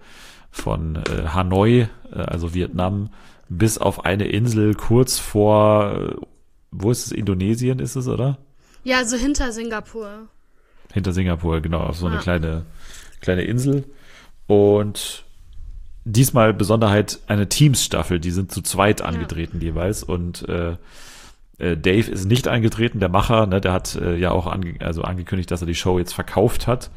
Hanoi, also Vietnam, bis auf eine Insel kurz vor, wo ist es? Indonesien ist es, oder? Ja, so hinter Singapur. Hinter Singapur, genau, auf so eine Ja. kleine Insel. Und diesmal Besonderheit eine Teams-Staffel, die sind zu zweit angetreten jeweils. Und Dave ist nicht eingetreten, der Macher, ne, der hat ja auch angekündigt, dass er die Show jetzt verkauft hat.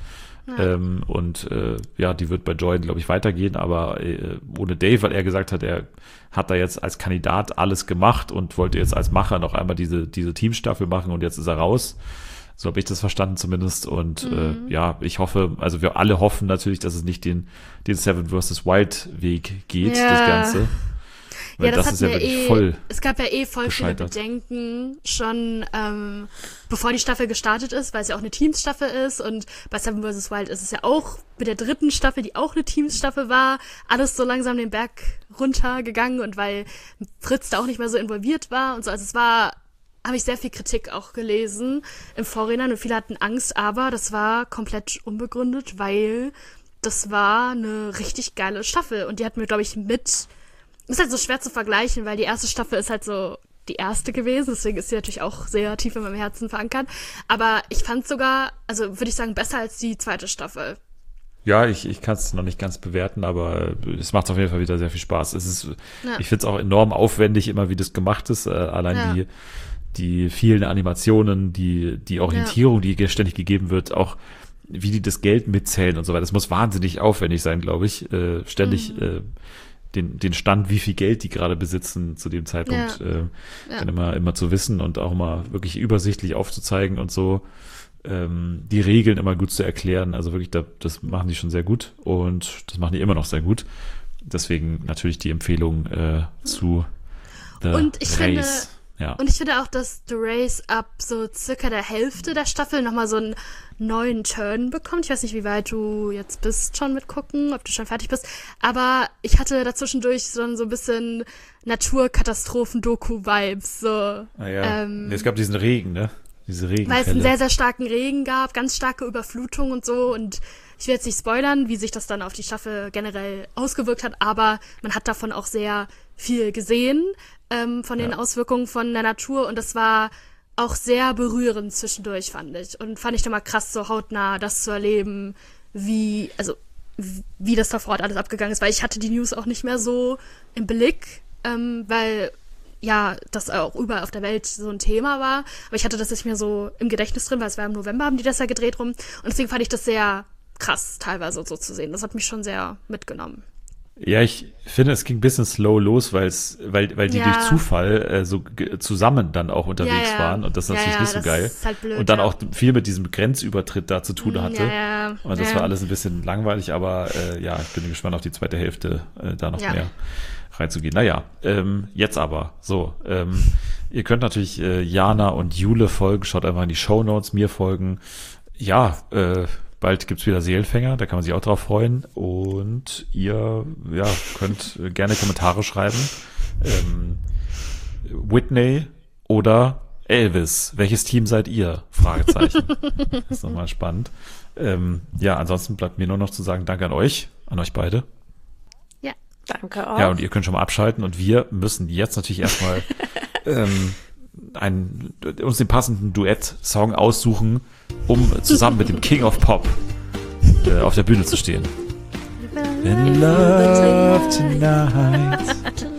Ja. Die wird bei Join, glaube ich, weitergehen, aber ohne Dave, weil er gesagt hat, er hat da jetzt als Kandidat alles gemacht und wollte jetzt als Macher noch einmal diese Teamstaffel machen und jetzt ist er raus. So habe ich das verstanden zumindest. Und ich hoffe, also wir alle hoffen natürlich, dass es nicht den Seven vs. Wild Weg geht, das Ganze. Weil Ja, das ist hat ja mir wirklich voll. Es gab ja voll gescheitert. viele Bedenken schon, bevor die Staffel gestartet ist, weil es ja auch eine Teamsstaffel ist und bei Seven vs. Wild ist es ja auch mit der dritten Staffel, die auch eine Teamsstaffel war, alles so langsam den Berg runtergegangen und weil Fritz da auch nicht mehr so involviert war und so, also es war, habe ich sehr viel Kritik auch gelesen im Vorhinein und viele hatten Angst, aber das war komplett unbegründet, weil das war eine richtig geile Staffel und die hat mir, glaube ich, ist halt so schwer zu vergleichen, weil die erste Staffel ist halt so die erste gewesen, deswegen ist sie natürlich auch sehr tief in meinem Herzen verankert. Aber ich fand sogar, also würde ich sagen, besser als die zweite Staffel. Ja, ich kann es noch nicht ganz bewerten, aber es macht auf jeden Fall wieder sehr viel Spaß. Ich finde es auch enorm aufwendig, immer wie das gemacht ist. Allein die vielen Animationen, die Orientierung, die ständig gegeben wird, auch wie die das Geld mitzählen und so weiter. Das muss wahnsinnig aufwendig sein, glaube ich. Ständig den Stand, wie viel Geld die gerade besitzen zu dem Zeitpunkt, dann immer zu wissen und auch mal wirklich übersichtlich aufzuzeigen und so. Die Regeln immer gut zu erklären. Also wirklich, das machen die schon sehr gut und das machen die immer noch sehr gut. Deswegen natürlich die Empfehlung zu The Race. Und ich finde auch, dass The Race ab so circa der Hälfte der Staffel nochmal so einen neuen Turn bekommt. Ich weiß nicht, wie weit du jetzt bist schon mit gucken, ob du schon fertig bist. Aber ich hatte dazwischendurch so ein bisschen Naturkatastrophen-Doku-Vibes. So. Es gab diesen Regen, ne? Diese Regenfälle. Weil es einen sehr, sehr starken Regen gab, ganz starke Überflutung und so. Und ich will jetzt nicht spoilern, wie sich das dann auf die Staffel generell ausgewirkt hat. Aber man hat davon auch sehr viel gesehen, von den Auswirkungen von der Natur. Und das war auch sehr berührend zwischendurch, fand ich. Und fand ich dann mal krass, so hautnah das zu erleben, wie das da vor Ort alles abgegangen ist. Weil ich hatte die News auch nicht mehr so im Blick, weil das auch überall auf der Welt so ein Thema war. Aber ich hatte das nicht mehr so im Gedächtnis drin, weil es war im November, haben die das ja gedreht rum. Und deswegen fand ich das sehr krass, teilweise so zu sehen. Das hat mich schon sehr mitgenommen. Ja, ich finde, es ging ein bisschen slow los, weil die durch Zufall zusammen dann auch unterwegs waren und das natürlich nicht so geil. Ist halt blöd, und dann auch viel mit diesem Grenzübertritt da zu tun hatte. Und das war alles ein bisschen langweilig, aber ich bin gespannt auf die zweite Hälfte, da noch mehr reinzugehen. Naja, jetzt aber so. Ihr könnt natürlich Jana und Jule folgen, schaut einfach in die Shownotes, mir folgen. Ja, bald gibt's wieder Seelenfänger, da kann man sich auch drauf freuen. Und ihr könnt gerne Kommentare schreiben. Whitney oder Elvis, welches Team seid ihr? Fragezeichen. Das ist nochmal spannend. Ansonsten bleibt mir nur noch zu sagen, danke an euch beide. Danke auch. Ja, und ihr könnt schon mal abschalten und wir müssen jetzt natürlich erstmal uns den passenden Duett-Song aussuchen, um zusammen mit dem King of Pop auf der Bühne zu stehen. In love tonight.